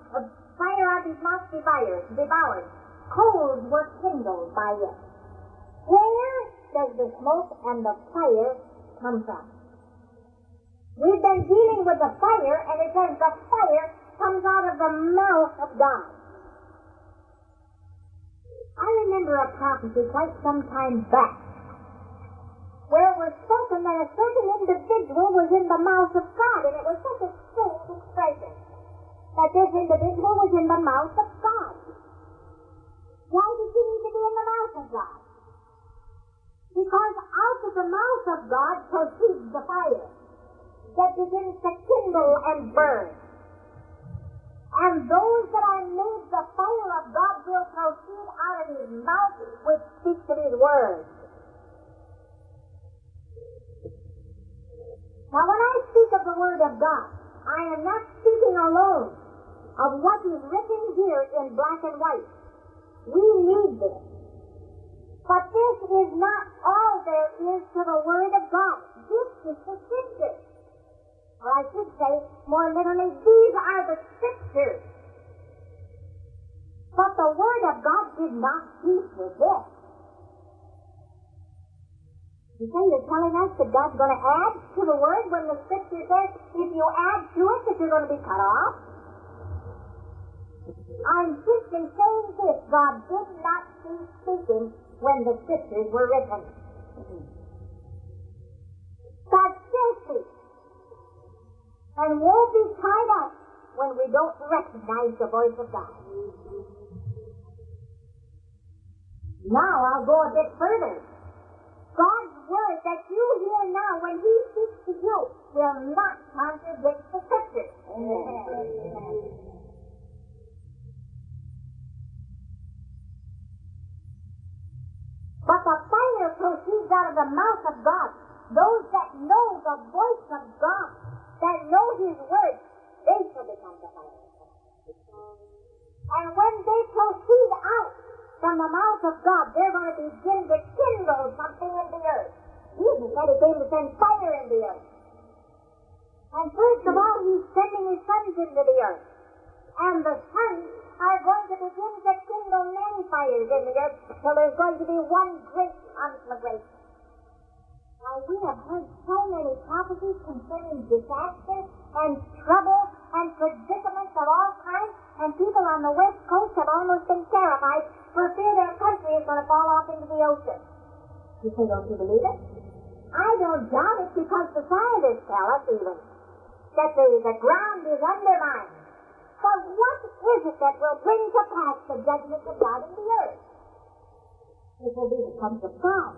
devoured. Coals were kindled by it. Where does the smoke and the fire come from? We've been dealing with the fire, and it says the fire comes out of the mouth of God. I remember a prophecy quite some time back where it was spoken that a certain individual was in the mouth of God, and it was such a strange expression that this individual was in the mouth of God. Why did he need to be in the mouth of God? Because out of the mouth of God proceeds the fire that begins to kindle and burn. And those that are made the fire of God will proceed out of his mouth which speaks of his word. Now when I speak of the word of God, I am not speaking alone of what is written here in black and white. We need this. But this is not all there is to the word of God. This is the scripture. Or I should say, more literally, these are the scriptures. But the word of God did not cease with this. You say you're telling us that God's going to add to the word when the scripture says if you add to it that you're going to be cut off? I'm simply saying this. God did not cease speaking when the scriptures were written. God still speaks. And won't be tied up when we don't recognize the voice of God. Now I'll go a bit further. God's word that you hear now when he speaks to you will not contradict the scriptures. But the fire proceeds out of the mouth of God. Those that know the voice of God, that know his word, they shall become the fire. And when they proceed out from the mouth of God, they're going to begin to kindle something in the earth. Jesus said he came to send fire in the earth. And first of all, he's sending his sons into the earth. And the sons are going to begin to kindle many fires in the earth, so there's going to be one great conflagration. Now, we have heard so many prophecies concerning disaster and trouble and predicaments of all kinds, and people on the West Coast have almost been terrified for fear their country is going to fall off into the ocean. You say, don't you believe it? I don't doubt it because the scientists tell us even that the ground is undermined. But what is it that will bring to pass the judgment of God in the earth? It will be the sons of God.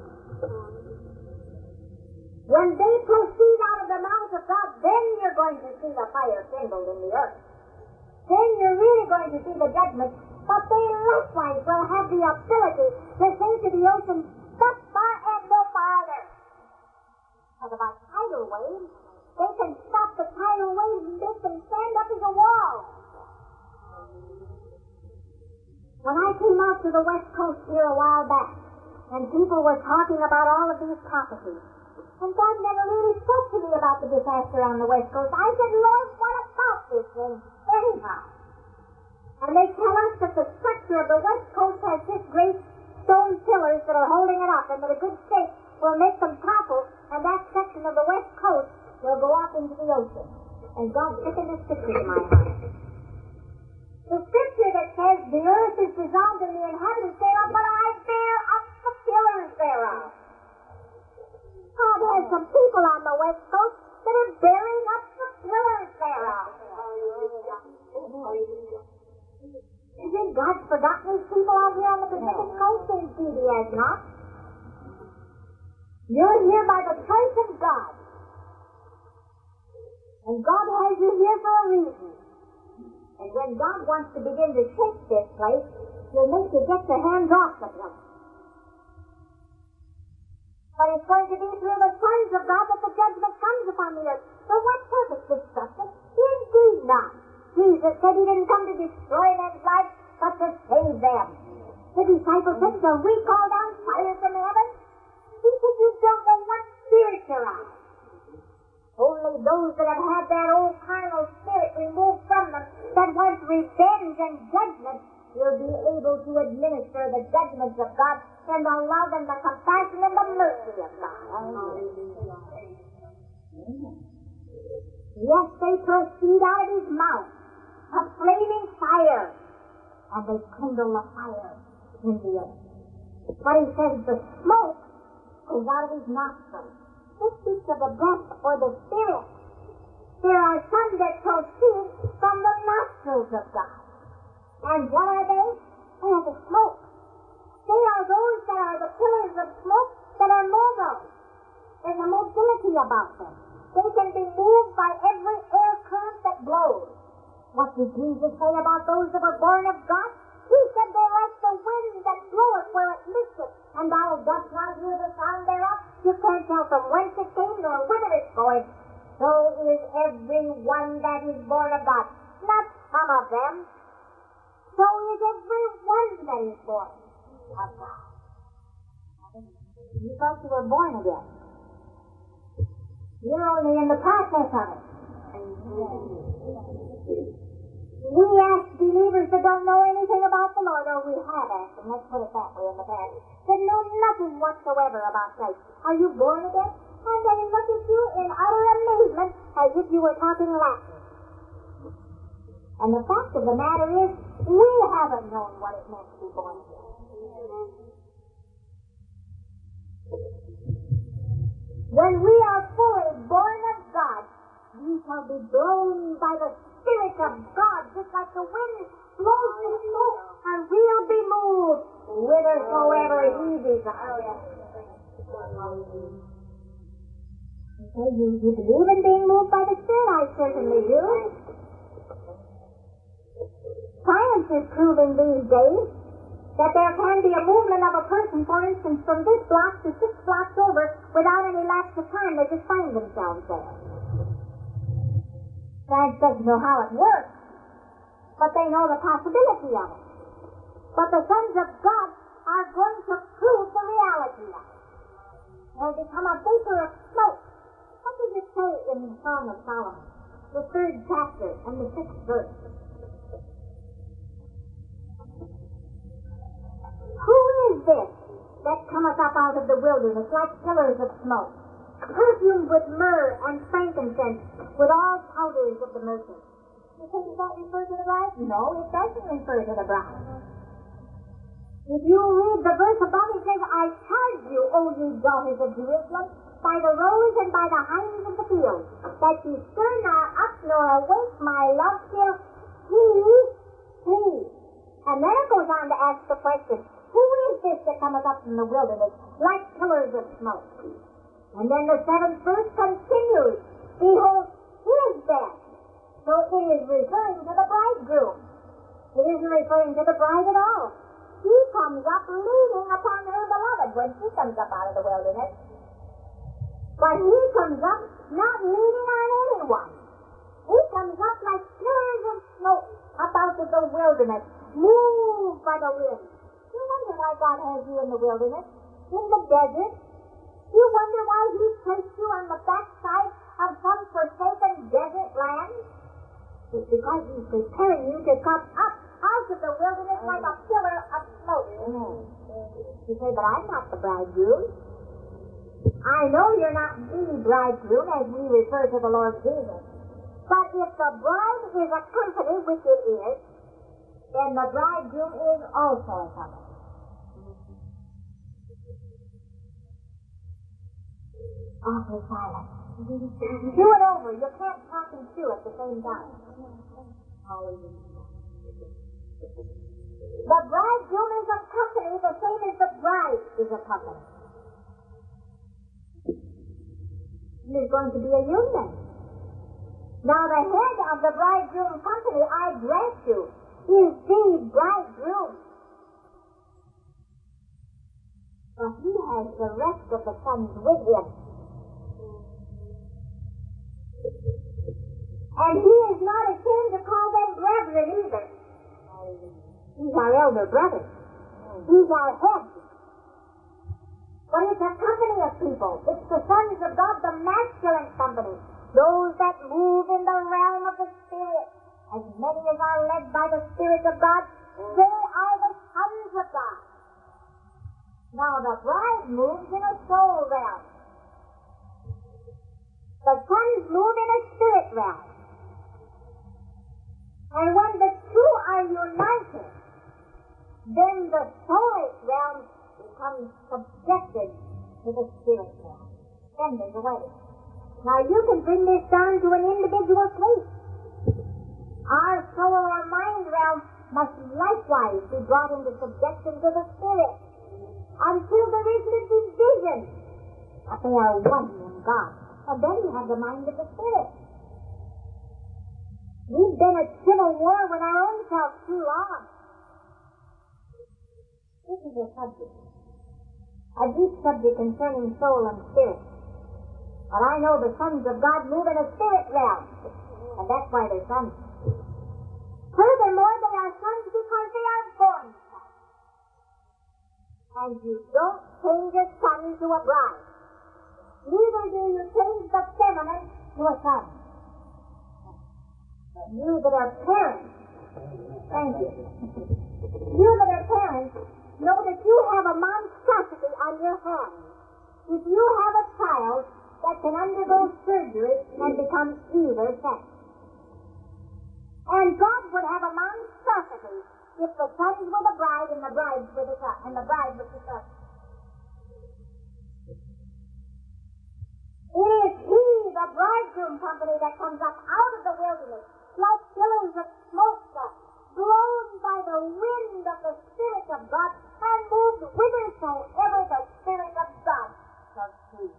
When they proceed out of the mouth of God, then you're going to see the fire kindled in the earth. Then you're really going to see the judgment. But they likewise will have the ability to say to the ocean, stop far and no farther. Talk about tidal waves. They can stop the tidal waves and make them stand up as a wall. When I came out to the West Coast here a while back, and people were talking about all of these prophecies, and God never really spoke to me about the disaster on the West Coast, I said, Lord, what about this thing anyhow? And they tell us that the structure of the West Coast has this great stone pillars that are holding it up, and that a good shake will make them topple, and that section of the West Coast will go off into the ocean. And God quickened the scripture to my heart. The scripture that says the earth is dissolved and the inhabitants thereof, but I bear up the pillars thereof. God has some people on the West Coast that are bearing up the pillars thereof. You think God's forgotten these people out here on the Pacific Coast? Indeed, he has not. You're here by the choice of God. And God has you here for a reason. And when God wants to begin to shake this place, He'll make you get your hands off the place. But it's going to be through the sons of God that the judgment comes upon the earth. For what purpose destruction? Indeed not. Jesus said He didn't come to destroy men's lives, but to save them. The disciples said, shall we call down fire from heaven? He said, you don't know what spirit you're on. Only those that have had that old carnal spirit removed from them, that wants revenge and judgment, will be able to administer the judgments of God and the love and the compassion and the mercy of God. Yes, they proceed out of His mouth, a flaming fire, and they kindle the fire in the earth. But He says the smoke goes out of His nostrils. This speaks of the breath or the spirit. There are some that proceed from the nostrils of God. And what are they? They are the smoke. They are those that are the pillars of smoke that are mobile. There's a mobility about them. They can be moved by every air current that blows. What did Jesus say about those that were born of God? He said they're like the wind that bloweth where it listeth, and thou dost not hear the sound thereof. You can't tell from whence it came nor whither it's going. So is every one that is born of God. Not some of them. So is every one that is born of God. You thought you were born again. You're only in the process of it. We ask believers that don't know anything about the Lord, or we have asked them, let's put it that way in the past, that know nothing whatsoever about Christ. Are you born again? And they look at you in utter amazement as if you were talking Latin. And the fact of the matter is, we haven't known what it meant to be born again. When we are fully born of God, we shall be blown by the Spirit of God, just like the wind blows the smoke, and we'll be moved whithersoever He desires. Okay, you believe in being moved by the Spirit? I certainly do. Science is proving these days that there can be a movement of a person, for instance, from this block to 6 blocks over without any lapse of time. They just find themselves there. Science doesn't know how it works, but they know the possibility of it. But the sons of God are going to prove the reality of it. They'll become a vapor of smoke. What does it say in the Song of Solomon, the 3rd chapter and the 6th verse? Who is this that cometh up out of the wilderness like pillars of smoke, perfumed with myrrh and frankincense, with all powders of the merchant? You think that refers to the bride? No, it doesn't refer to the bride. If you read the verse above, it says, I charge you, O ye daughters of Jerusalem, by the roes and by the hinds of the field, that ye stir not up nor awake my love till he. And then it goes on to ask the question, who is this that cometh up from the wilderness, like pillars of smoke? And then the 7th verse continues, behold, his bed. So it is referring to the bridegroom. It isn't referring to the bride at all. He comes up leaning upon her beloved when she comes up out of the wilderness. But he comes up not leaning on anyone. He comes up like pillars of smoke up out of the wilderness, moved by the wind. You wonder why God has you in the wilderness, in the desert. You wonder why He placed you on the backside of some forsaken desert land? It's because He's preparing you to come up out of the wilderness like a pillar of smoke. You say, but I'm not the bridegroom. I know you're not the bridegroom as we refer to the Lord Jesus. But if the bride is a company, which it is, then the bridegroom is also a company. Awfully silent. Do it over. You can't talk and chew at the same time. The bridegroom is a company the same as the bride is a company. There's going to be a union. Now the head of the bridegroom company, I grant you, is the bridegroom. But he has the rest of the sons with him. And he is not ashamed to call them brethren either. He's our elder brother. He's our head. But it's a company of people. It's the sons of God, the masculine company. Those that move in the realm of the Spirit. As many as are led by the Spirit of God, they are the sons of God. Now the bride moves in a soul realm. The sons move in a spirit realm. And when the two are united, then the soulish realm becomes subjected to the spirit realm. Then there's a wedding. Now you can bring this down to an individual case. Our soul or mind realm must likewise be brought into subjection to the spirit until there is a division. But they are one in God. And then you have the mind of the spirit. We've been at civil war with our own self too long. This is a subject. A deep subject concerning soul and spirit. But I know the sons of God move in a spirit realm. And that's why they're sons. Furthermore, they are sons because they are born sons. And you don't change a son to a bride. Neither do you change the feminine to a son. But you that are parents, thank you. You that are parents, know that you have a monstrosity on your hands. If you have a child that can undergo surgery and become either sex. And God would have a monstrosity if the sons were the bride and the brides were the son, and the bride was the son. It is he, the bridegroom company, that comes up out of the wilderness like pillars of smoke, blown by the wind of the Spirit of God, and moved whithersoever the Spirit of God shall choose.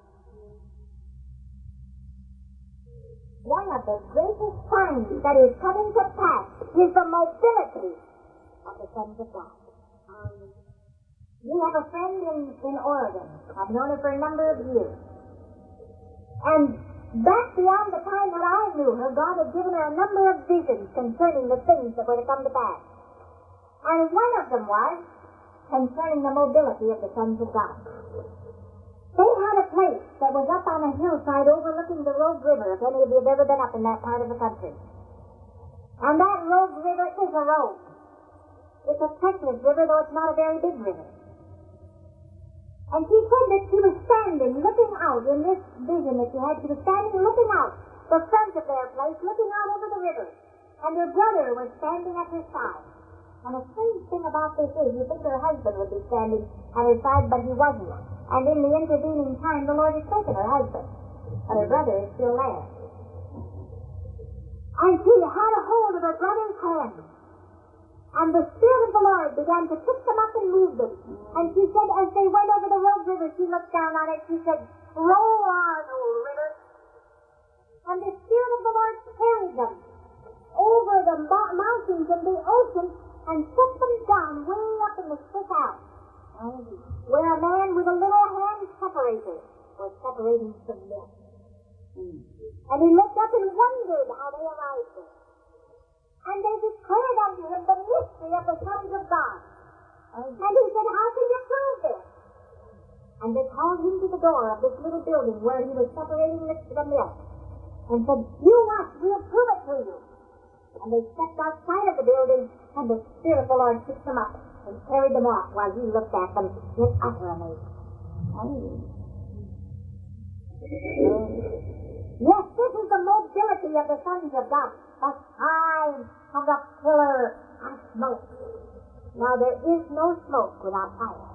One of the greatest signs that is coming to pass is the mobility of the sons of God. You have a friend in Oregon. I've known her for a number of years. And back beyond the time that I knew her, God had given her a number of visions concerning the things that were to come to pass. And one of them was concerning the mobility of the sons of God. They had a place that was up on a hillside overlooking the Rogue River, if any of you have ever been up in that part of the country. And that Rogue River is a rogue. It's a treacherous river, though it's not a very big river. And she said that she was standing, looking out in this vision that she had. She was standing, looking out the front of their place, looking out over the river. And her brother was standing at her side. And a strange thing about this is, you think her husband would be standing at her side, but he wasn't. And in the intervening time, the Lord has taken her husband. But her brother is still there. And she had a hold of her brother's hand. And the Spirit of the Lord began to pick them up and move them. And she said, as they went over the Rogue River, she looked down on it, she said, "Roll on, O river." And the Spirit of the Lord carried them over the mountains and the ocean and set them down way up in the Swiss Alps, where a man with a little hand separator was separating from them. And he looked up and wondered how they arrived there. And they declared unto him the mystery of the sons of God. And he said, "How can you prove this?" And they called him to the door of this little building where he was separating the milk. And said, "You watch, we'll prove it to you." And they stepped outside of the building, and the Spirit of the Lord picked them up and carried them off while he looked at them with utter amazement. Yes, this is the mobility of the sons of God. The sign of the pillar of smoke. Now there is no smoke without fire.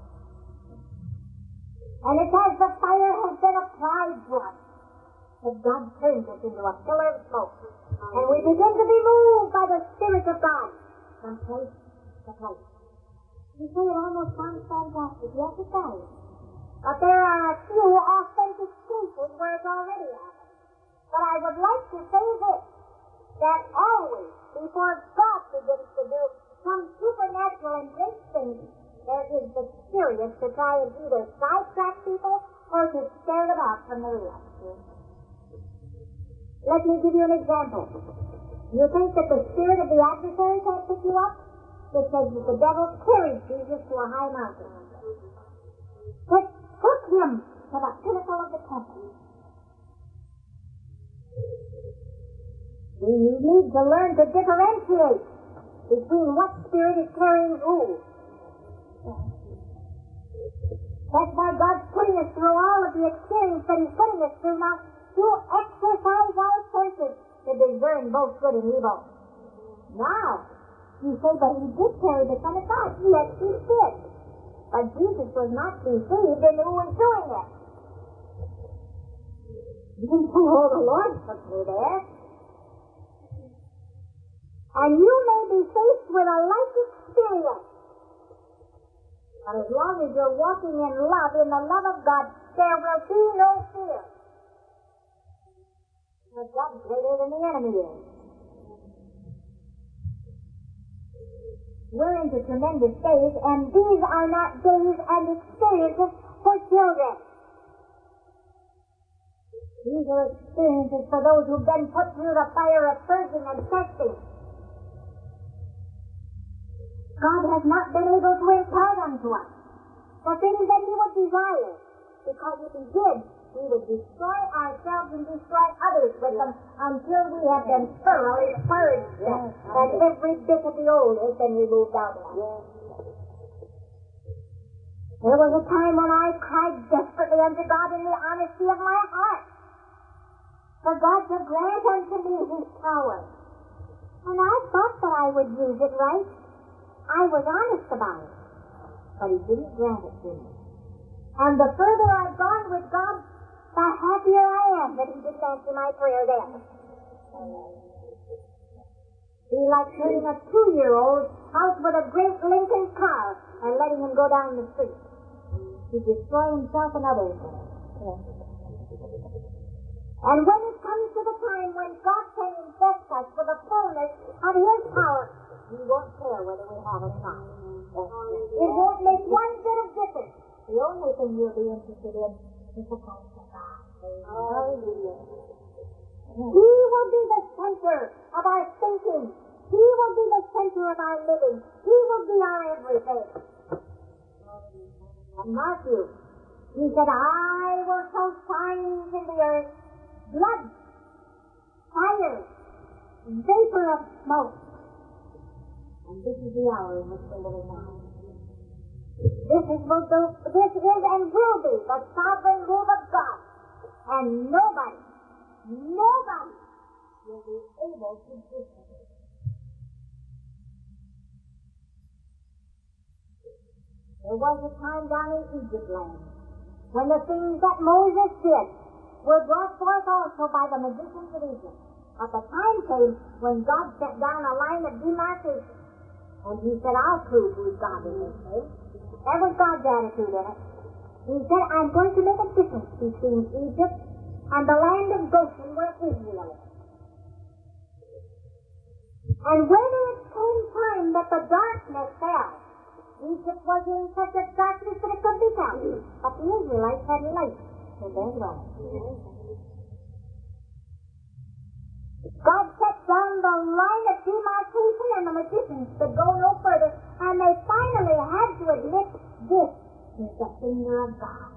And it's as the fire has been applied to us that God turns us into a pillar of smoke. And we begin to be moved by the Spirit of God from place to place. You say it almost sounds fantastic. Yes, it does. But there are a few authentic cases where it's already happened. But I I would like to say this, that always, before God begins to do some supernatural and great things, there is the spirit to try and either sidetrack people or to scare them out from the real. Let me give you an example. You think that the spirit of the adversary can't pick you up? It says that the devil carried Jesus to a high mountain. It took him to the pinnacle of the temple. We need to learn to differentiate between what spirit is carrying who. That's why God's putting us through all of the experience that He's putting us through now to exercise our senses to discern both good and evil. Now, you say, but He did carry the Son of God. Yes, He did. But Jesus was not deceived in who was doing it. You can say, oh, the Lord took me there. And you may be faced with a like experience. But as long as you're walking in love, in the love of God, there will be no fear. Because God's greater than the enemy is. We're into tremendous days, and these are not days and experiences for children. These are experiences for those who've been put through the fire of purging and testing. God has not been able to impart unto us the things that He would desire, because if He did, we would destroy ourselves and destroy others with them until we have been thoroughly purged and every bit of the old has been removed out of us. There was a time when I cried desperately unto God in the honesty of my heart for God to grant unto me His power. And I thought that I would use it right. I was honest about it. But He didn't grant it to me. And the further I've gone with God, the happier I am that He didn't answer my prayer then. Be like turning a 2-year-old out with a great Lincoln car and letting him go down the street. He'd destroy himself and others. And when it comes to the time when God can invest us with the fullness of His power, He won't care whether we have it or not. It won't make one bit of difference. The only thing you'll be interested in is the power of God. Hallelujah. He will be the center of our thinking. He will be the center of our living. He will be our everything. And mark you, He said, I will show signs in the earth, blood, fire, vapor of smoke. And this is the hour in which we're living now. This is and will be the sovereign move of God. And nobody will be able to distance it. There was a time down in Egypt land when the things that Moses did were brought forth also by the magicians of Egypt. But the time came when God set down a line of demarcation. And He said, I'll prove who's God in this case. That was God's attitude in it. He said, I'm going to make a difference between Egypt and the land of Goshen where Israel is. And when it came time that the darkness fell, Egypt was in such a darkness that it could be found. But the Israelites had light in their dwelling. God set down the line of demarcation and the magicians could go no further, and they finally had to admit this is the finger of God.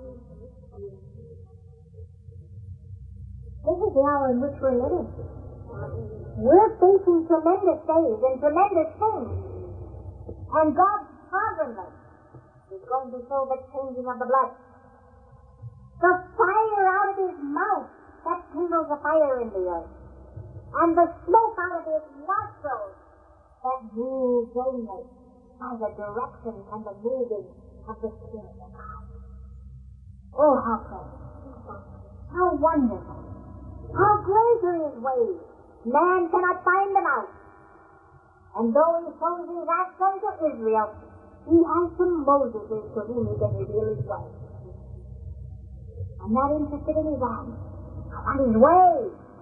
This is the hour in which we're living. We're facing tremendous days and tremendous things. And God sovereignly is going to show the changing of the blood. The fire out of His mouth, that kindles a fire in the earth. And the smoke out of His nostrils, that moves only by the direction and the moving of the Spirit of God. Oh, how precious. How wonderful. How great are His ways. Man cannot find them out. And though He shows His acts unto Israel, He has some Moseses to whom He can reveal His way. I'm not interested in His acts. I want His way.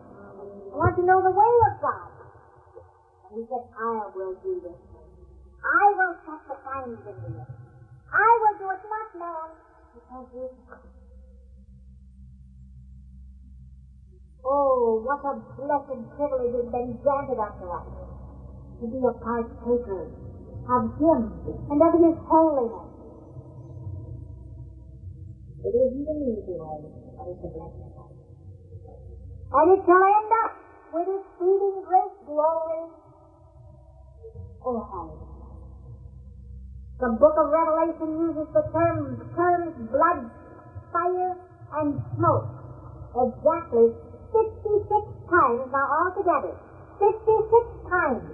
want to know the way of God. And he said, I will do this. I will set the signs in the earth. I will do it, not man, because he is God. Oh, what a blessed privilege has been granted unto us to be a partaker of Him and of His holiness. It isn't an easy way, but it's a blessing. And it shall end up with exceeding great glory. Oh, hallelujah. The book of Revelation uses the terms blood, fire, and smoke exactly 56 times now altogether. 56 times.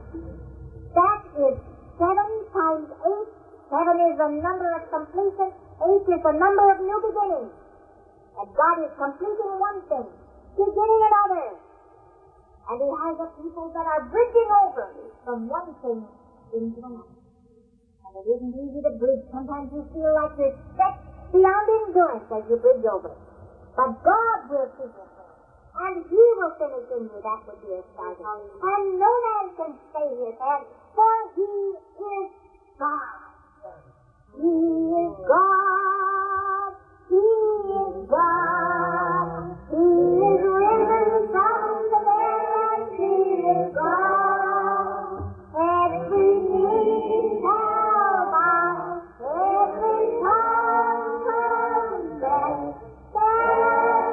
That is 7 times 8. 7 is the number of completion. 8 is the number of new beginnings. And God is completing one thing, beginning another. And He has a people that are bridging over from one thing into another. And it isn't easy to bridge. Sometimes you feel like you're stretched beyond endurance as you bridge over. But God will keep you. And He will finish in you that which He has started. And no man can stay His hand, for He is God. He is God. He is God. He is risen from the dead. He is God. Every knee shall bow. Every tongue confess that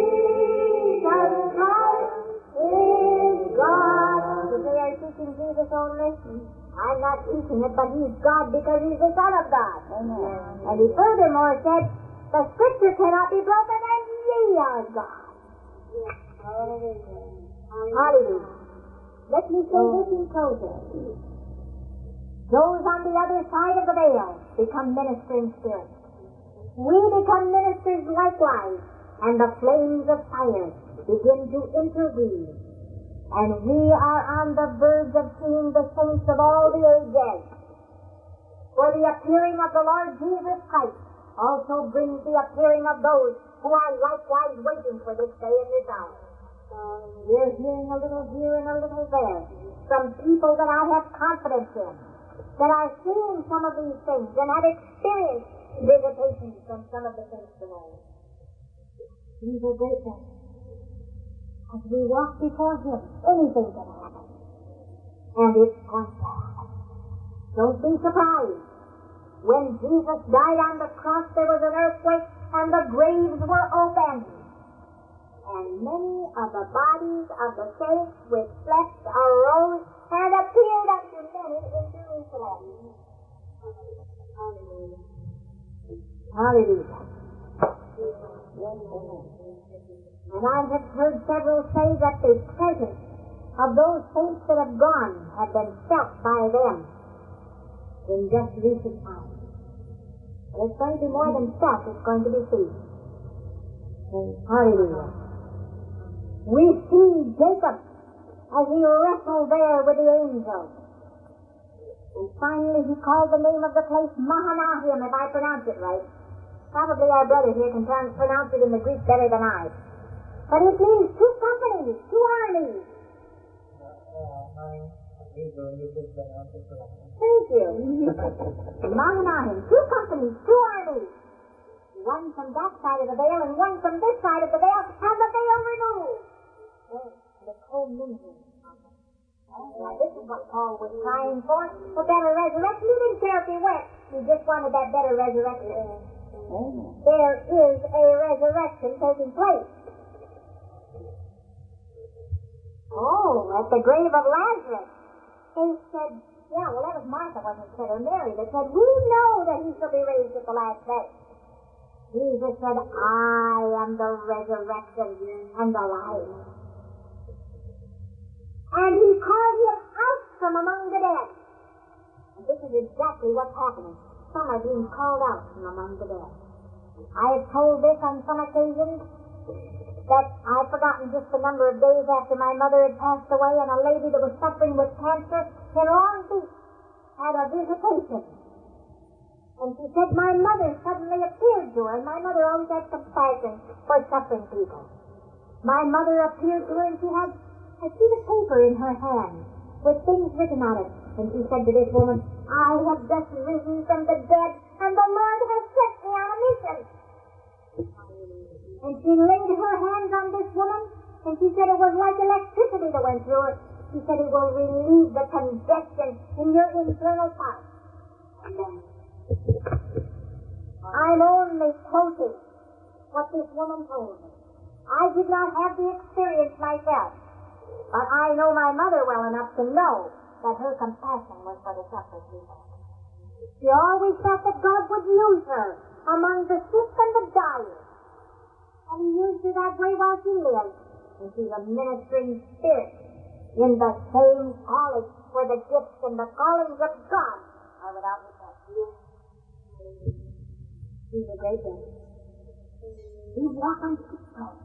Jesus Christ is God. So they are teaching Jesus only? I'm not teaching it, but He's God because He's the Son of God. Amen. And He furthermore said, the Scripture cannot be broken, and ye are God. Yes. Hallelujah. Let me say this in closing. Those on the other side of the veil become ministering spirits. We become ministers likewise, and the flames of fire begin to intervene. And we are on the verge of seeing the saints of all the ages. For the appearing of the Lord Jesus Christ also brings the appearing of those who are likewise waiting for this day and this hour. We're hearing a little here and a little there from people that I have confidence in, that are seeing some of these things and have experienced visitations from some of the saints of old. These are great things. As we walk before Him, anything can happen. And it's going to happen. Don't be surprised. When Jesus died on the cross, there was an earthquake, and the graves were opened. And many of the bodies of the saints with flesh arose and appeared unto many in Jerusalem. Hallelujah. Hallelujah. And I have heard several say that the presence of those saints that have gone have been felt by them in just recent times. But it's going to be more than felt, it's going to be seen. Hallelujah. We see Jacob as he wrestled there with the angels. And finally he called the name of the place Mahanaim, if I pronounce it right. Probably our brother here can pronounce it in the Greek better than I. But it means two companies, two armies. Thank you. Mahanaim, two companies, two armies. One from that side of the veil and one from this side of the veil, and the veil removed. The co-ministry. Now this is what Paul was trying for, the better resurrection. He didn't care if he went. He just wanted that better resurrection. There is a resurrection taking place. Oh, at the grave of Lazarus, they said, yeah, well, that was Martha, wasn't it, or Mary, that said, we know that he shall be raised at the last day. Jesus said, I am the resurrection and the life. And he called him out from among the dead. And this is exactly what's happening. Some are being called out from among the dead. I have told this on some occasions, that I've forgotten just the number of days after my mother had passed away, and a lady that was suffering with cancer in Long Beach had a visitation. And she said my mother suddenly appeared to her, and my mother always had compassion for suffering people. my mother appeared to her and she had a sheet of paper in her hand with things written on it. And she said to this woman, I have just risen from the dead and the Lord has sent me on a mission. And she laid her hands on this woman and she said it was like electricity that went through her. She said it will relieve the congestion in your internal parts. I'm only quoting what this woman told me. I did not have the experience myself, but I know my mother well enough to know that her compassion was for the suffering people. She always felt that God would use her among the sick and the dying. And He used her that way while she lived. And she's a ministering spirit in the same college where the gifts and the callings of God are without repentance. She's a great man. You walk on tiptoe.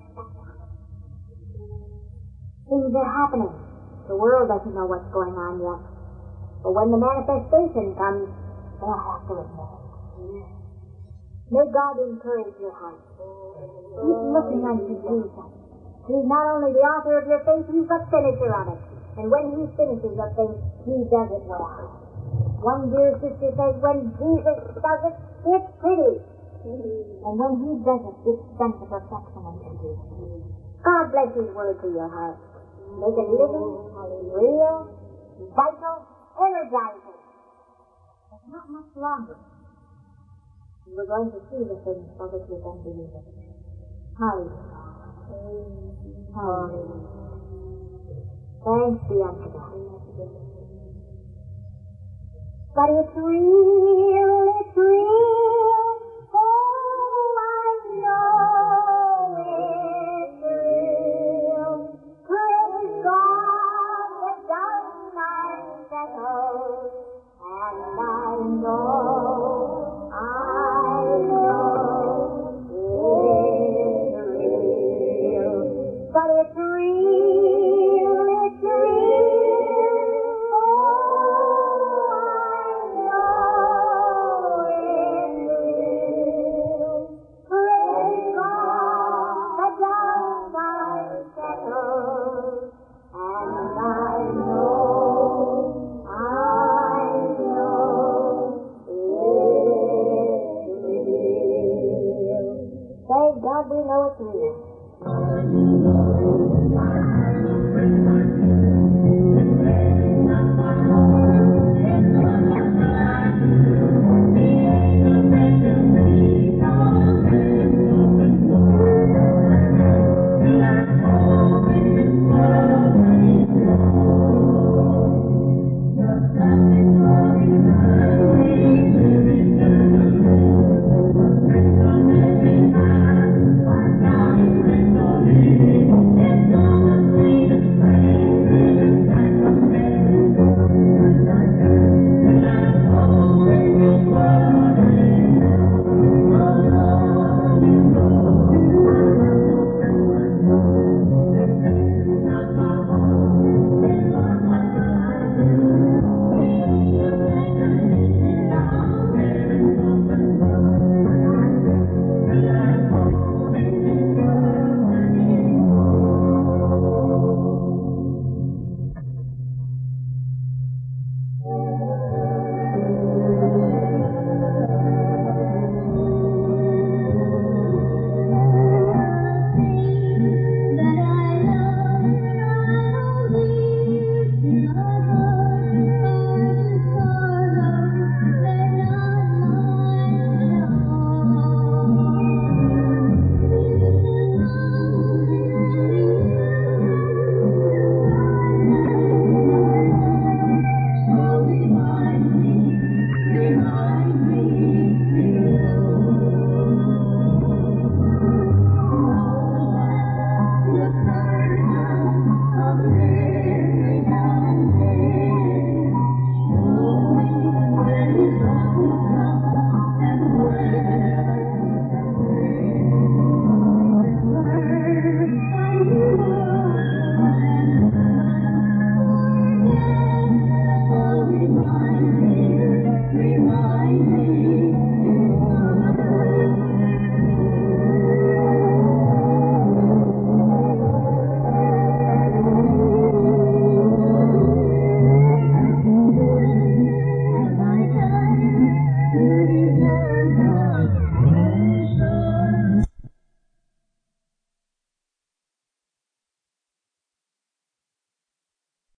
Things are happening. The world doesn't know what's going on yet. But when the manifestation comes, they'll have to admit it. May God encourage your heart. Keep looking unto Jesus. He's not only the author of your faith, He's the finisher of it. And when He finishes a thing, He does it well. One dear sister says, when Jesus does it, it's pretty. And when He does it, it's done to perfection and beauty. God bless His word to your heart. Make it living, real, vital, energizing. It's not much longer. We're going to see the things for which we've been believing. Hallelujah. Hallelujah. Thanks be unto God. But it's real, it's real. Oh, I know it's real. Praise God, the done and settled. And I know it's real. But it's real, it's real. God, we know it's real.